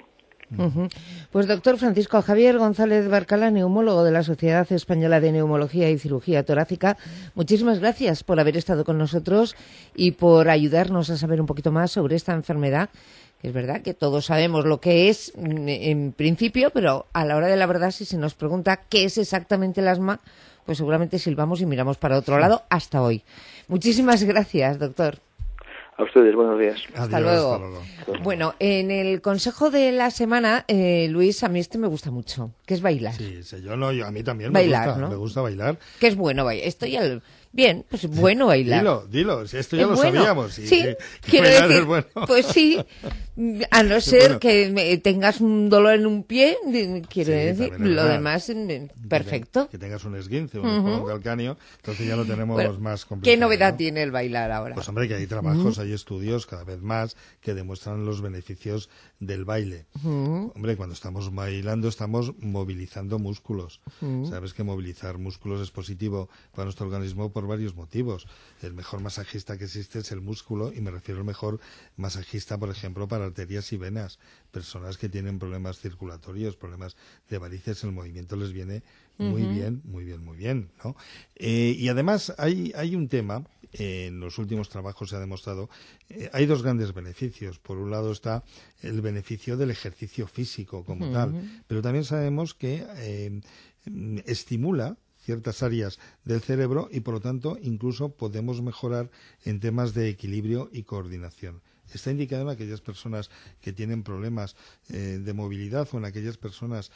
Pues doctor Francisco Javier González Barcala, neumólogo de la Sociedad Española de Neumología y Cirugía Torácica, muchísimas gracias por haber estado con nosotros y por ayudarnos a saber un poquito más sobre esta enfermedad, que es verdad que todos sabemos lo que es en principio, pero a la hora de la verdad, si se nos pregunta qué es exactamente el asma, pues seguramente silbamos y miramos para otro lado hasta hoy. Muchísimas gracias, doctor. A ustedes, buenos días. Hasta luego. Bueno, en el consejo de la semana, Luis, a mí me gusta mucho, que es bailar. Sí, a mí también bailar, me gusta bailar. Que es bueno bailar. Bien, pues bueno bailar. Dilo, si esto ya lo bueno, sabíamos. Sí, que quiero bailar decir, es bueno. pues sí, a no ser que tengas un dolor en un pie, quiero decir, lo demás, perfecto. Que tengas un esguince, un espolón calcáneo, entonces ya lo tenemos más complicado. ¿Qué novedad tiene el bailar ahora? Pues hombre, que hay trabajos, hay estudios cada vez más que demuestran los beneficios del baile. Hombre, cuando estamos bailando estamos movilizando músculos. Sabes que movilizar músculos es positivo para nuestro organismo por varios motivos. El mejor masajista que existe es el músculo, y me refiero al mejor masajista, por ejemplo, para arterias y venas. Personas que tienen problemas circulatorios, problemas de varices, el movimiento les viene muy bien, ¿no? Y además hay un tema, en los últimos trabajos se ha demostrado, hay dos grandes beneficios. Por un lado está el beneficio del ejercicio físico como tal, pero también sabemos que estimula ciertas áreas del cerebro y, por lo tanto, incluso podemos mejorar en temas de equilibrio y coordinación. Está indicado en aquellas personas que tienen problemas de movilidad o en aquellas personas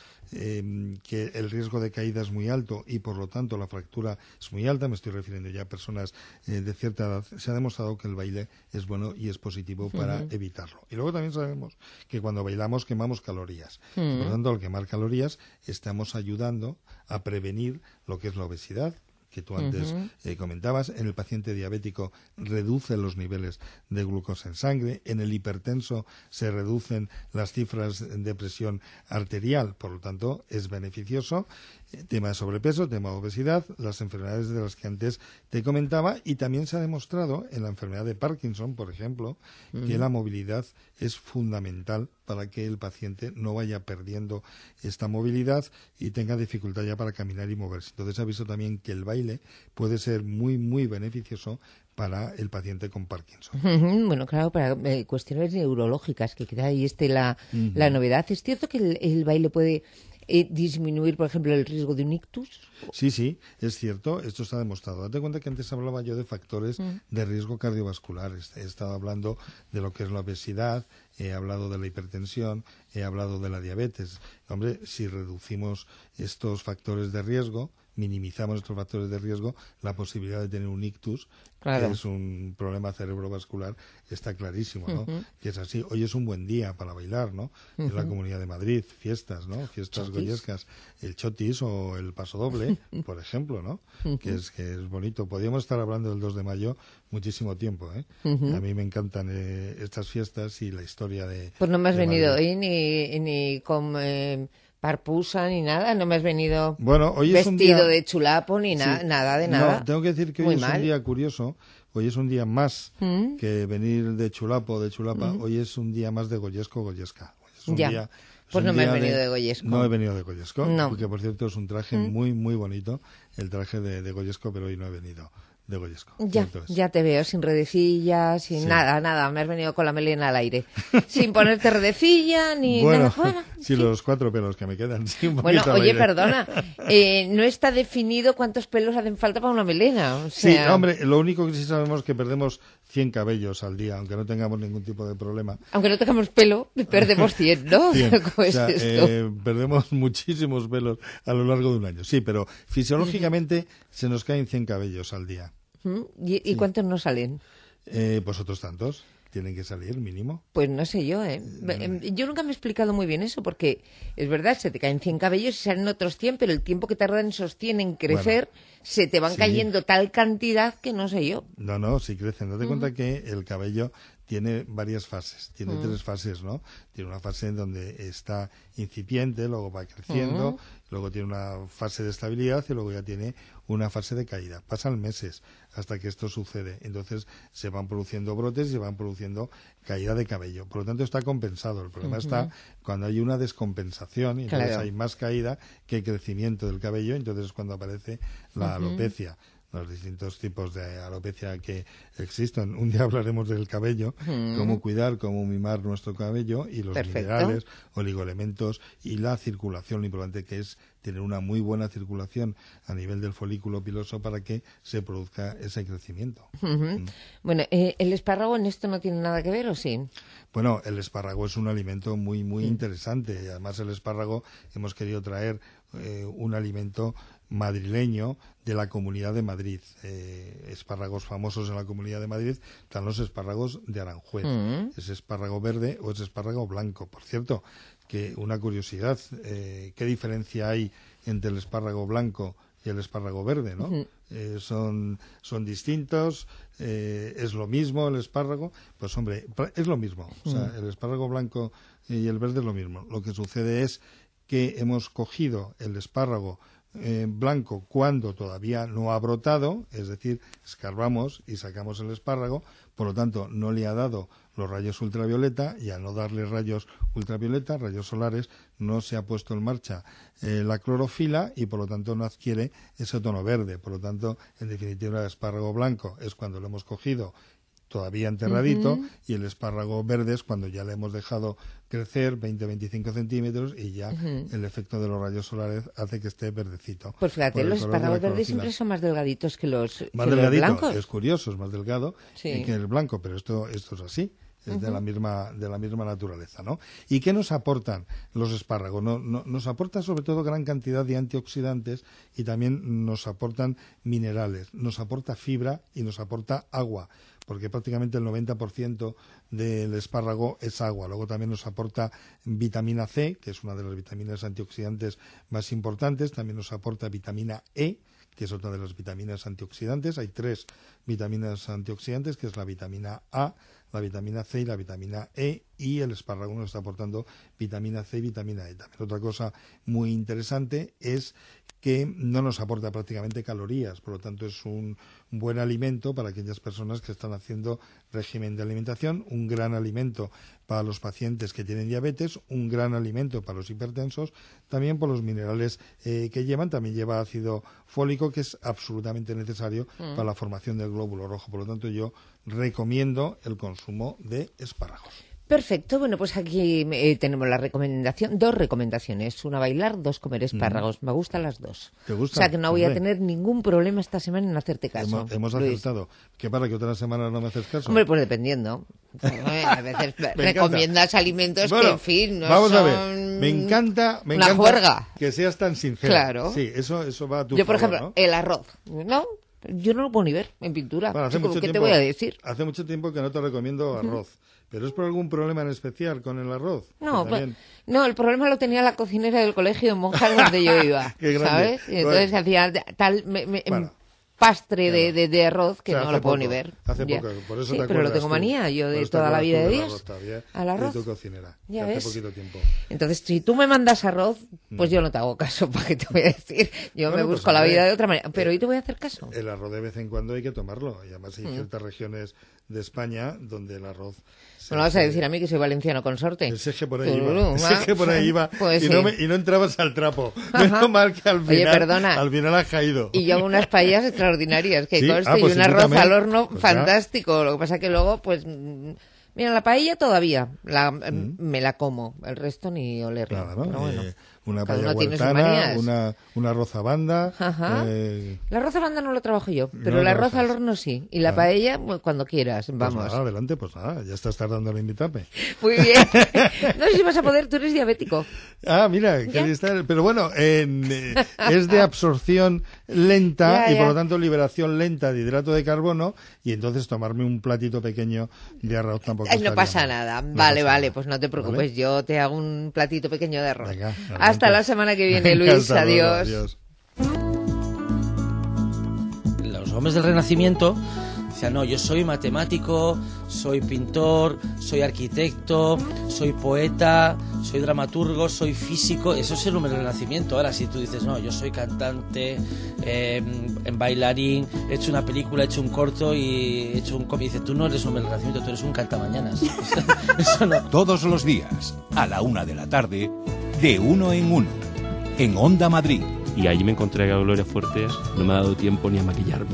que el riesgo de caída es muy alto y, por lo tanto, la fractura es muy alta. Me estoy refiriendo ya a personas de cierta edad. Se ha demostrado que el baile es bueno y es positivo para evitarlo. Y luego también sabemos que cuando bailamos quemamos calorías. Por lo tanto, al quemar calorías estamos ayudando a prevenir lo que es la obesidad, que tú antes comentabas. En el paciente diabético reduce los niveles de glucosa en sangre, en el hipertenso se reducen las cifras de presión arterial, por lo tanto es beneficioso. Tema de sobrepeso, tema de obesidad, las enfermedades de las que antes te comentaba, y también se ha demostrado en la enfermedad de Parkinson, por ejemplo, que la movilidad es fundamental para que el paciente no vaya perdiendo esta movilidad y tenga dificultad ya para caminar y moverse. Entonces se ha visto también que el baile puede ser muy beneficioso para el paciente con Parkinson. Bueno, claro, para cuestiones neurológicas, que queda ahí la novedad. ¿Es cierto que el baile puede disminuir, por ejemplo, el riesgo de un ictus? Sí, es cierto, esto está demostrado. Date cuenta que antes hablaba yo de factores de riesgo cardiovascular. He estado hablando de lo que es la obesidad, he hablado de la hipertensión, he hablado de la diabetes. Hombre, si reducimos estos factores de riesgo, minimizamos estos factores de riesgo, la posibilidad de tener un ictus, que es un problema cerebrovascular, está clarísimo, ¿no? Que es así. Hoy es un buen día para bailar, ¿no? En la Comunidad de Madrid, fiestas, ¿no? Fiestas goyescas, el chotis o el pasodoble, por ejemplo, ¿no? Que es bonito. Podríamos estar hablando del 2 de mayo muchísimo tiempo, ¿eh? A mí me encantan estas fiestas y la historia de... Pues no me has venido Madrid. hoy ni con... parpusa ni nada, no me has venido hoy vestido es un día... de chulapo ni nada de nada. No, tengo que decir que hoy es un día curioso. Hoy es un día más que venir de chulapo o de chulapa. Hoy es un día más de goyesco-goyesca. Pues no me has venido de goyesco. No he venido de goyesco, porque por cierto es un traje muy bonito, el traje de goyesco, pero hoy no he venido de goyesco. Ya te veo, sin redecilla, sin nada. Me has venido con la melena al aire. Sin ponerte redecilla ni nada. Bueno, los 4 pelos que me quedan. Bueno, oye, perdona. No está definido cuántos pelos hacen falta para una melena. O sea... Sí, hombre, lo único que sí sabemos es que perdemos 100 cabellos al día, aunque no tengamos ningún tipo de problema. Aunque no tengamos pelo, perdemos 100, ¿no? 100. ¿Cómo es esto? Perdemos muchísimos pelos a lo largo de un año. Sí, pero fisiológicamente se nos caen 100 cabellos al día. ¿Y cuántos no salen? Pues otros tantos. Tienen que salir, mínimo. Pues no sé yo, ¿eh? Yo nunca me he explicado muy bien eso, porque es verdad, se te caen 100 cabellos y salen otros 100, pero el tiempo que tardan esos 100 en crecer, se te van cayendo tal cantidad que no sé yo. No, sí crecen. Date cuenta que el cabello tiene varias fases, tiene 3 fases, ¿no? Tiene una fase en donde está incipiente, luego va creciendo, luego tiene una fase de estabilidad y luego ya tiene una fase de caída. Pasan meses hasta que esto sucede. Entonces se van produciendo brotes y se van produciendo caída de cabello. Por lo tanto está compensado. El problema está cuando hay una descompensación y entonces hay más caída que crecimiento del cabello. Entonces es cuando aparece la alopecia. Los distintos tipos de alopecia que existen. Un día hablaremos del cabello, cómo cuidar, cómo mimar nuestro cabello y los minerales, oligoelementos y la circulación. Lo importante que es tener una muy buena circulación a nivel del folículo piloso para que se produzca ese crecimiento. Bueno, ¿el espárrago en esto no tiene nada que ver o sí? Bueno, el espárrago es un alimento muy interesante y además el espárrago hemos querido traer un alimento madrileño de la Comunidad de Madrid. Espárragos famosos en la Comunidad de Madrid están los espárragos de Aranjuez. ¿Es espárrago verde o es espárrago blanco? Por cierto, que una curiosidad, ¿qué diferencia hay entre el espárrago blanco y el espárrago verde, ¿no? Son distintos, es lo mismo el espárrago, pues hombre, es lo mismo, o sea, el espárrago blanco y el verde es lo mismo. Lo que sucede es que hemos cogido el espárrago blanco cuando todavía no ha brotado, es decir, escarbamos y sacamos el espárrago, por lo tanto no le ha dado los rayos ultravioleta, y al no darle rayos ultravioleta, rayos solares, no se ha puesto en marcha la clorofila y por lo tanto no adquiere ese tono verde. Por lo tanto, en definitiva, el espárrago blanco es cuando lo hemos cogido todavía enterradito, y el espárrago verde es cuando ya le hemos dejado crecer 20-25 centímetros y ya el efecto de los rayos solares hace que esté verdecito. Pues fíjate, los espárragos verdes siempre son más delgaditos que los blancos. Es curioso, es más delgado que el blanco, pero esto es así. Es de la misma naturaleza, ¿no? ¿Y qué nos aportan los espárragos? Nos aportan sobre todo gran cantidad de antioxidantes y también nos aportan minerales, nos aporta fibra y nos aporta agua, porque prácticamente el 90% del espárrago es agua. Luego también nos aporta vitamina C, que es una de las vitaminas antioxidantes más importantes. También nos aporta vitamina E, que es otra de las vitaminas antioxidantes. Hay 3 vitaminas antioxidantes, que es la vitamina A, la vitamina C y la vitamina E, y el espárrago nos está aportando vitamina C y vitamina E. También otra cosa muy interesante es que no nos aporta prácticamente calorías, por lo tanto es un buen alimento para aquellas personas que están haciendo régimen de alimentación, un gran alimento para los pacientes que tienen diabetes, un gran alimento para los hipertensos, también por los minerales que llevan. También lleva ácido fólico, que es absolutamente necesario para la formación del glóbulo rojo. Por lo tanto, yo recomiendo el consumo de espárragos. Perfecto, bueno, pues aquí tenemos la recomendación, 2 recomendaciones, una bailar, 2 comer espárragos. Me gustan las 2. ¿Te gusta? O sea que no voy a tener ningún problema esta semana en hacerte caso. Hemos acertado. ¿Qué para que otra semana no me haces caso? Hombre, pues dependiendo. A veces recomiendas alimentos que, en fin, no vamos son a ver. Me encanta juerga. Que seas tan sincero. Claro. Sí, eso va a tu Yo, por favor, ejemplo, ¿no? el arroz, ¿no? Yo no lo puedo ni ver en pintura. Bueno, ¿Qué te voy a decir? Hace mucho tiempo que no te recomiendo arroz. ¿Pero es por algún problema en especial con el arroz? No, también... no, el problema lo tenía la cocinera del colegio de monjas donde yo iba. Qué grande. ¿Sabes? Y entonces hacía tal pastre de arroz que no lo puedo ni ver. Hace poco, por eso te pero lo tengo manía, yo de toda la vida de Dios. Al arroz. De tu cocinera, ya hace ves. poquito tiempo. Entonces, si tú me mandas arroz, pues yo no te hago caso, ¿para qué te voy a decir? Yo me busco la vida de otra manera. Pero hoy te voy a hacer caso. El arroz de vez en cuando hay que tomarlo. Y además hay ciertas regiones de España donde el arroz... No lo vas a decir a mí que soy valenciano consorte. El seje por ahí iba. Pues y no entrabas al trapo. Menos mal que al final has caído. Y yo hago unas paellas extraordinarias, que conste, y un arroz al horno fantástico. Lo que pasa que luego, pues... Mira, la paella todavía me la como, el resto ni olerla. Nada, ¿no? Pero bueno, una cada paella uno tiene sus huertana, manías. una rozabanda. Ajá. La arroz a banda no lo trabajo yo, pero el arroz al horno sí. Y la paella, pues, cuando quieras, vamos. Pues nada, adelante, pues nada, ya estás tardando en invitarme. Muy bien. No sé si vas a poder, tú eres diabético. Mira, pero bueno, es de absorción lenta y por lo tanto liberación lenta de hidrato de carbono, y entonces tomarme un platito pequeño de arroz tampoco no pasa nada. Vale, pues no te preocupes, ¿vale? Yo te hago un platito pequeño de arroz. Venga, hasta la semana que viene, Luis. Adiós. Los hombres del Renacimiento decían, no, yo soy matemático, soy pintor, soy arquitecto, soy poeta, soy dramaturgo, soy físico. Eso es el hombre del Renacimiento. Ahora, si tú dices, no, yo soy cantante, bailarín, he hecho una película, he hecho un corto y he hecho un cómic, dices, tú no eres un hombre del Renacimiento, tú eres un cantamañanas. Eso no. Todos los días, a la 1:00 p.m, de Uno en Uno, en Onda Madrid. Y allí me encontré a Gloria Fuertes, no me ha dado tiempo ni a maquillarme.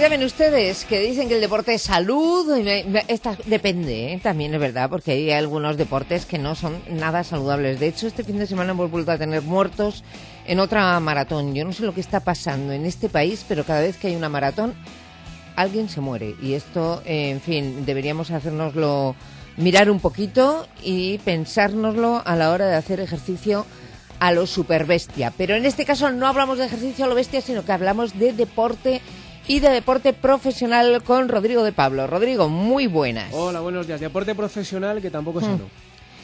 ya ven ustedes que dicen que el deporte es salud. Depende, también es verdad, porque hay algunos deportes que no son nada saludables. De hecho, este fin de semana hemos vuelto a tener muertos en otra maratón. Yo no sé lo que está pasando en este país, pero cada vez que hay una maratón, alguien se muere. Y esto, en fin, deberíamos hacérnoslo mirar un poquito y pensárnoslo a la hora de hacer ejercicio a lo superbestia. Pero en este caso no hablamos de ejercicio a lo bestia, sino que hablamos de deporte y de deporte profesional con Rodrigo de Pablo. Rodrigo, muy buenas. Hola, buenos días. Deporte profesional que tampoco es sano.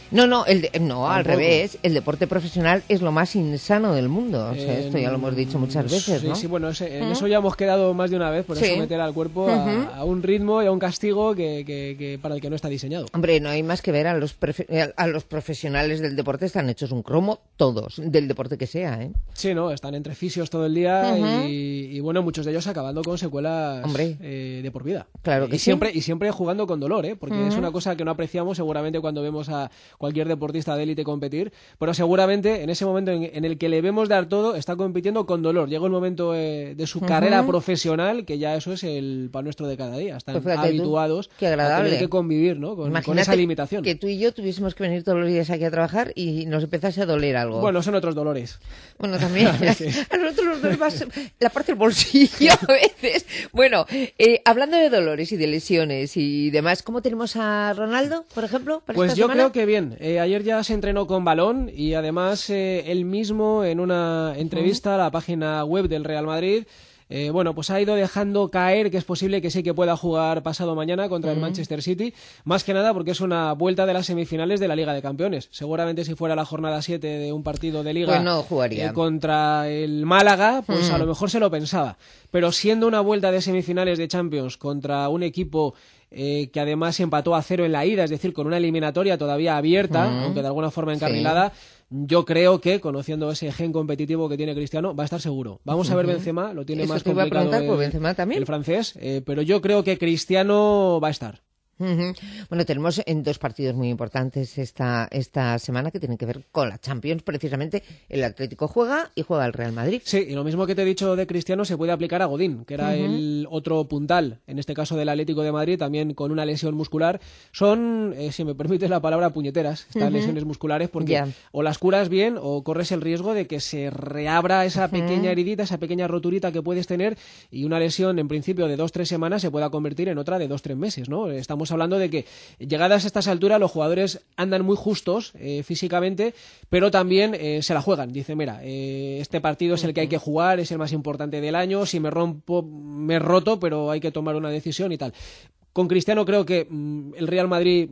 No, al revés. El deporte profesional es lo más insano del mundo. O sea, esto ya lo hemos dicho muchas veces, ¿no? Sí, bueno, en eso ya hemos quedado más de una vez, por eso someter al cuerpo a un ritmo y a un castigo que para el que no está diseñado. Hombre, no hay más que ver a los profesionales del deporte, están hechos un cromo todos, del deporte que sea, ¿eh? Sí, no, están entre fisios todo el día y bueno, muchos de ellos acabando con secuelas de por vida. Claro que y siempre jugando con dolor, ¿eh? Porque es una cosa que no apreciamos seguramente cuando vemos a cualquier deportista de élite competir, pero seguramente en ese momento en el que le vemos dar todo, está compitiendo con dolor. Llega el momento de su carrera profesional, que ya eso es el pan nuestro de cada día. Están habituados a tener que convivir, ¿no? con esa limitación. Que tú y yo tuviésemos que venir todos los días aquí a trabajar y nos empezase a doler algo. Bueno, son otros dolores. Bueno, también. A nosotros nos duele más la parte del bolsillo a veces. Bueno, hablando de dolores y de lesiones y demás, ¿cómo tenemos a Ronaldo, por ejemplo, para pues esta yo semana? Creo que bien. Ayer ya se entrenó con balón y además él mismo en una entrevista a la página web del Real Madrid pues ha ido dejando caer que es posible que sí que pueda jugar pasado mañana contra el Manchester City, más que nada porque es una vuelta de las semifinales de la Liga de Campeones. Seguramente si fuera la jornada 7 de un partido de Liga no jugaría. Contra el Málaga, pues a lo mejor se lo pensaba. Pero siendo una vuelta de semifinales de Champions contra un equipo que además empató a 0 en la ida, es decir, con una eliminatoria todavía abierta, aunque de alguna forma encarrilada, yo creo que, conociendo ese gen competitivo que tiene Cristiano, va a estar seguro. Vamos a ver Benzema, lo tiene más complicado el francés, pero yo creo que Cristiano va a estar. Bueno, tenemos en dos partidos muy importantes esta semana que tienen que ver con la Champions. Precisamente el Atlético juega y juega el Real Madrid. Sí, y lo mismo que te he dicho de Cristiano se puede aplicar a Godín, que era el otro puntal, en este caso del Atlético de Madrid, también con una lesión muscular. Son, si me permites la palabra, puñeteras, estas lesiones musculares, porque o las curas bien o corres el riesgo de que se reabra esa pequeña heridita, esa pequeña roturita que puedes tener, y una lesión en principio de 2-3 semanas se pueda convertir en otra de 2-3 meses, ¿no? Estamos hablando de que llegadas a estas alturas los jugadores andan muy justos físicamente, pero también se la juegan. Dice, mira, este partido es el que hay que jugar, es el más importante del año, si me rompo, me roto, pero hay que tomar una decisión y tal. Con Cristiano creo que el Real Madrid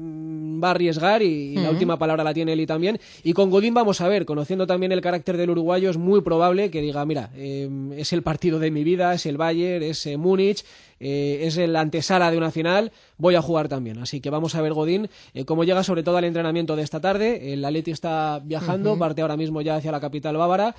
va a arriesgar y la última palabra la tiene él y también. Y con Godín vamos a ver, conociendo también el carácter del uruguayo, es muy probable que diga, mira, es el partido de mi vida, es el Bayern, es Múnich, es el antesala de una final, voy a jugar también. Así que vamos a ver Godín cómo llega sobre todo al entrenamiento de esta tarde. El Atleti está viajando, parte ahora mismo ya hacia la capital bávara,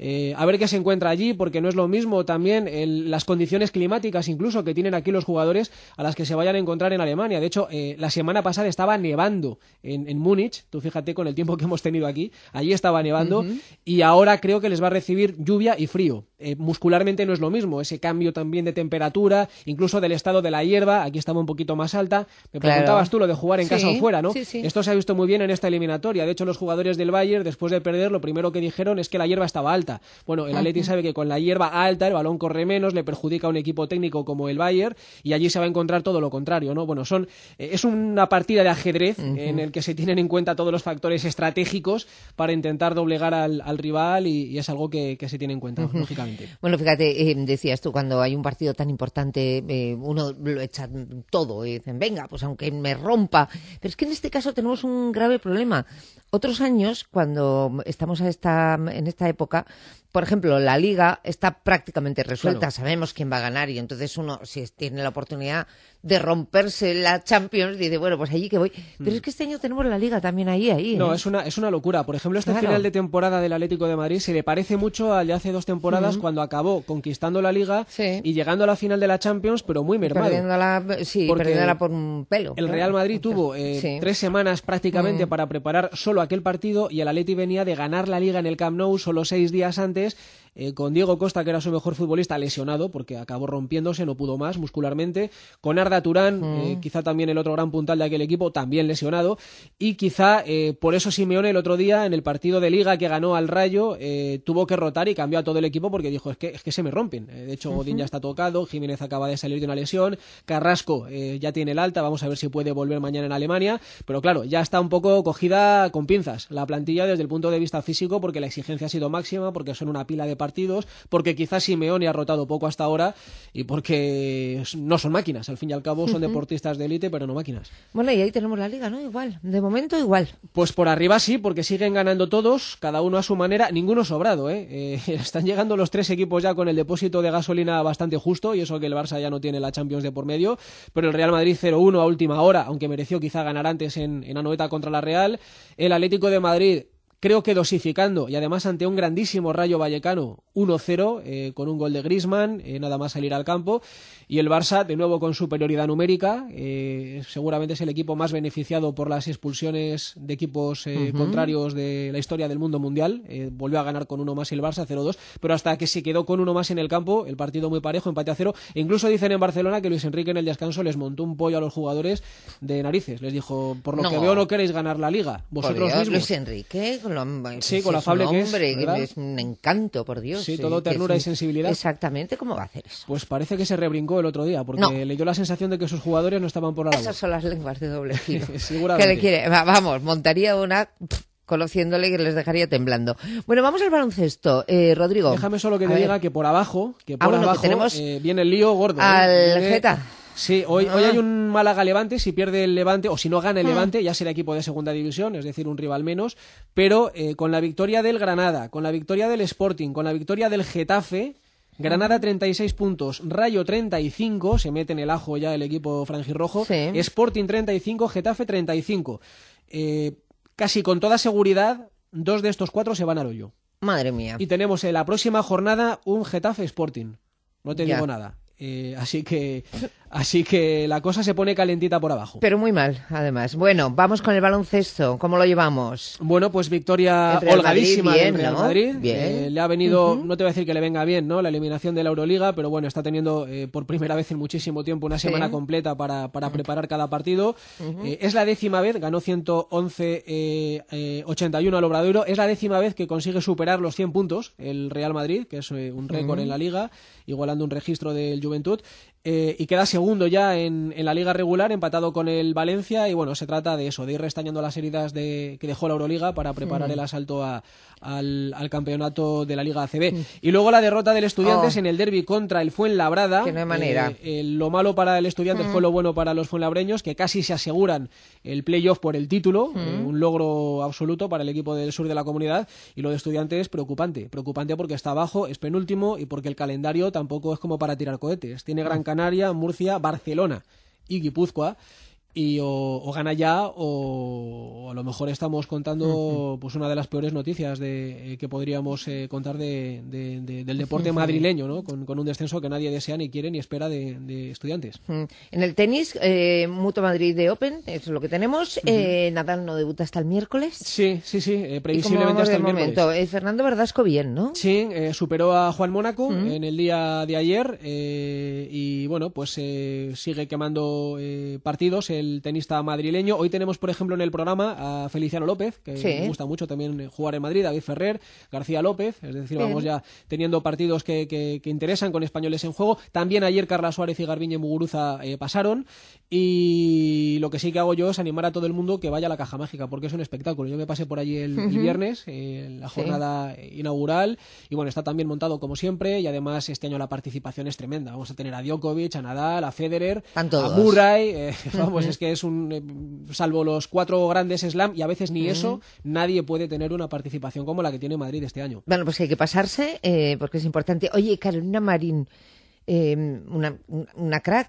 a ver qué se encuentra allí, porque no es lo mismo también las condiciones climáticas incluso que tienen aquí los jugadores a las que se vayan a encontrar en Alemania. De hecho, la semana pasada estaba nevando en Múnich, tú fíjate con el tiempo que hemos tenido aquí, allí estaba nevando, y ahora creo que les va a recibir lluvia y frío. Muscularmente no es lo mismo, ese cambio también de temperatura, incluso del estado de la hierba, aquí estaba un poquito más alta. Me preguntabas tú lo de jugar en casa o fuera, ¿no? Sí. Esto se ha visto muy bien en esta eliminatoria. De hecho, los jugadores del Bayern, después de perder, lo primero que dijeron es que la hierba estaba alta. Bueno, el Atleti sabe que con la hierba alta el balón corre menos, le perjudica a un equipo técnico como el Bayern, y allí se va a encontrar todo lo contrario, ¿no? Bueno, es una partida de ajedrez en el que se tienen en cuenta todos los factores estratégicos para intentar doblegar al rival, y es algo que se tiene en cuenta, lógicamente. Bueno, fíjate, decías tú, cuando hay un partido tan importante, uno lo echa todo y dicen, venga, pues aunque me rompa. Pero es que en este caso tenemos un grave problema. Otros años, cuando estamos en esta época, por ejemplo, la Liga está prácticamente resuelta, claro. Sabemos quién va a ganar, y entonces uno, si tiene la oportunidad de romperse la Champions, dice, bueno, pues allí que voy. Pero es que este año tenemos la Liga también ahí. No, es una locura. Por ejemplo, este final de temporada del Atlético de Madrid se le parece mucho al de hace 2 temporadas, cuando acabó conquistando la Liga y llegando a la final de la Champions, pero muy mermado. Perdiéndola por un pelo. El Real Madrid tuvo 3 semanas prácticamente para preparar solo aquel partido y el Atleti venía de ganar la Liga en el Camp Nou solo 6 días antes, con Diego Costa, que era su mejor futbolista, lesionado porque acabó rompiéndose, no pudo más muscularmente, con Arda Turán, quizá también el otro gran puntal de aquel equipo, también lesionado, y quizá por eso Simeone el otro día en el partido de Liga que ganó al Rayo tuvo que rotar y cambió a todo el equipo porque dijo, es que se me rompen. De hecho, Godín ya está tocado, Jiménez acaba de salir de una lesión, Carrasco ya tiene el alta, vamos a ver si puede volver mañana en Alemania, pero claro, ya está un poco cogida con pinzas la plantilla desde el punto de vista físico, porque la exigencia ha sido máxima, porque son una pila de partidos, porque quizás Simeone ha rotado poco hasta ahora y porque no son máquinas, al fin y al cabo son deportistas de élite, pero no máquinas. Bueno, y ahí tenemos la Liga, ¿no? Igual, de momento igual. Pues por arriba sí, porque siguen ganando todos, cada uno a su manera, ninguno sobrado, están llegando los 3 equipos ya con el depósito de gasolina bastante justo, y eso que el Barça ya no tiene la Champions de por medio, pero el Real Madrid 0-1 a última hora, aunque mereció quizá ganar antes en Anoeta contra la Real. El Atlético de Madrid, creo que dosificando, y además ante un grandísimo Rayo Vallecano, 1-0, con un gol de Griezmann, nada más salir al campo, y el Barça, de nuevo con superioridad numérica, seguramente es el equipo más beneficiado por las expulsiones de equipos contrarios de la historia del mundo mundial, volvió a ganar con uno más el Barça, 0-2, pero hasta que se quedó con uno más en el campo, el partido muy parejo, empate a 0, e incluso dicen en Barcelona que Luis Enrique en el descanso les montó un pollo a los jugadores de narices, les dijo, por lo que veo no queréis ganar la Liga, vosotros mismos. Luis Enrique, con lo afable que es, es un encanto, por Dios. Sí, todo ternura y sensibilidad. Exactamente, ¿cómo va a hacer eso? Pues parece que se rebrincó el otro día, porque le dio la sensación de que sus jugadores no estaban por la labor. Esas son las lenguas de doble giro. Seguramente. ¿Qué le quiere? Vamos, montaría una conociéndole que les dejaría temblando. Bueno, vamos al baloncesto. Rodrigo. Déjame solo que te diga que por abajo, que tenemos viene el lío gordo. Al Geta. Sí, hoy hay un Málaga-Levante, si pierde el Levante o si no gana el Levante ya será equipo de segunda división, es decir, un rival menos, pero con la victoria del Granada, con la victoria del Sporting, con la victoria del Getafe, Granada 36 puntos, Rayo 35, se mete en el ajo ya el equipo franjirrojo, Sporting 35, Getafe 35. Casi con toda seguridad, 2 de estos 4 se van al hoyo. Madre mía. Y tenemos en la próxima jornada un Getafe Sporting, no te digo nada. Así que la cosa se pone calentita por abajo. Pero muy mal, además. Bueno, vamos con el baloncesto. ¿Cómo lo llevamos? Bueno, pues victoria holgadísima del Real Madrid. Bien. Le ha venido, no te voy a decir que le venga bien, ¿no?, la eliminación de la Euroliga, pero bueno, está teniendo por primera vez en muchísimo tiempo una semana completa para preparar cada partido. Es la 10ª vez, ganó 111-81 al Obradoiro. Es la 10ª vez que consigue superar los 100 puntos el Real Madrid, que es un récord en la Liga, igualando un registro del Juventud. Y queda segundo ya en la liga regular, empatado con el Valencia, y bueno, se trata de eso, de ir restañando las heridas que dejó la Euroliga para preparar el asalto al campeonato de la Liga ACB. Y luego la derrota del Estudiantes en el derbi contra el Fuenlabrada. Que no hay manera. Lo malo para el Estudiantes fue lo bueno para los fuenlabreños, que casi se aseguran el playoff por el título, un logro absoluto para el equipo del sur de la comunidad, y lo de Estudiantes es preocupante porque está abajo, es penúltimo, y porque el calendario tampoco es como para tirar cohetes. Tiene Gran Canaria, Murcia, Barcelona y Guipúzcoa, y o gana ya o a lo mejor estamos contando pues una de las peores noticias que podríamos contar del deporte madrileño, ¿no? Con un descenso que nadie desea ni quiere ni espera de Estudiantes. En el tenis, Mutua Madrid de Open, eso es lo que tenemos. Nadal no debuta hasta el miércoles. Sí, previsiblemente hasta el miércoles. Fernando Verdasco bien, ¿no? Sí, superó a Juan Mónaco en el día de ayer, y bueno, pues sigue quemando partidos el tenista madrileño. Hoy tenemos, por ejemplo, en el programa a Feliciano López, que me gusta mucho también jugar en Madrid, David Ferrer, García López, es decir, vamos ya teniendo partidos que interesan con españoles en juego. También ayer Carla Suárez y Garbiñe Muguruza pasaron, y lo que sí que hago yo es animar a todo el mundo que vaya a la Caja Mágica, porque es un espectáculo. Yo me pasé por allí el viernes, la jornada inaugural, y bueno, está también montado como siempre, y además este año la participación es tremenda. Vamos a tener a Djokovic, a Nadal, a Federer, a Murray, vamos, es que es salvo los 4 grandes slam, y a veces ni eso, nadie puede tener una participación como la que tiene Madrid este año. Bueno, pues hay que pasarse, porque es importante. Oye, Carolina Marín, una crack.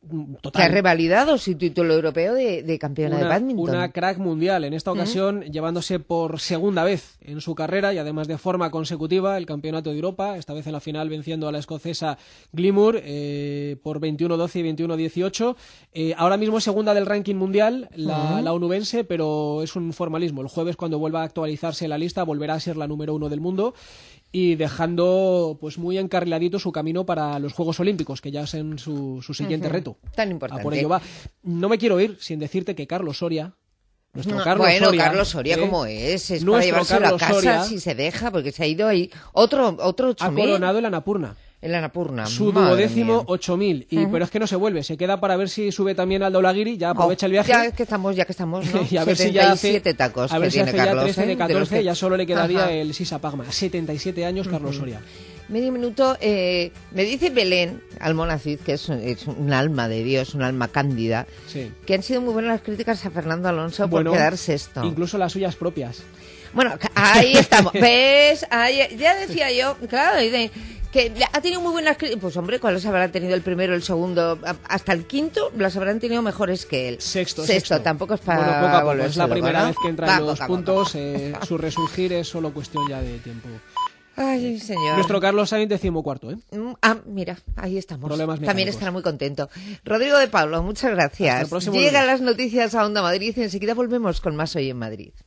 total. Que ha revalidado su título europeo de campeona de bádminton. Una crack mundial, en esta ocasión llevándose por segunda vez en su carrera y además de forma consecutiva el Campeonato de Europa, esta vez en la final venciendo a la escocesa Gilmour por 21-12 y 21-18. Ahora mismo segunda del ranking mundial, la onubense, pero es un formalismo. El jueves, cuando vuelva a actualizarse la lista, volverá a ser la número 1 del mundo y dejando pues muy encarriladito su camino para los Juegos Olímpicos, que ya es en su siguiente reto. Tan importante. A por ello va. No me quiero ir sin decirte que Carlos Soria, Carlos Soria, ¿cómo es? Es para llevárselo a casa Soria, si se deja, porque se ha ido ahí. Otro 8.000. Ha coronado el Annapurna. El Annapurna. Su duodécimo 8.000. Pero es que no se vuelve. Se queda para ver si sube también al Daulagiri. Ya aprovecha el viaje. Ya que estamos, ¿no? Y a ver si ya hace, tacos a ver si hace Carlos, ya 13 de 14. que... Ya solo le quedaría el Sisa Pagma. 77 años, Carlos Soria. Medio minuto. Me dice Belén Almonacid, que es un alma de Dios, un alma cándida, que han sido muy buenas las críticas a Fernando Alonso por quedar sexto. Incluso las suyas propias. Bueno, ahí estamos. ¿Ves? Ahí, ya decía yo, claro, que ha tenido muy buenas críticas. Pues hombre, ¿cuáles habrá tenido el primero, el segundo? Hasta el quinto las habrán tenido mejores que él. Sexto. Tampoco es para poco a poco. Es la loco, primera ¿no? vez que entra en los puntos. Su resurgir es solo cuestión ya de tiempo. Ay, señor. Nuestro Carlos Sainz 14º, mira, ahí estamos. Problemas mecánicos. También estará muy contento. Rodrigo de Pablo, muchas gracias. Hasta el próximo Llegan lunes. las noticias a Onda Madrid y enseguida volvemos con más Hoy en Madrid.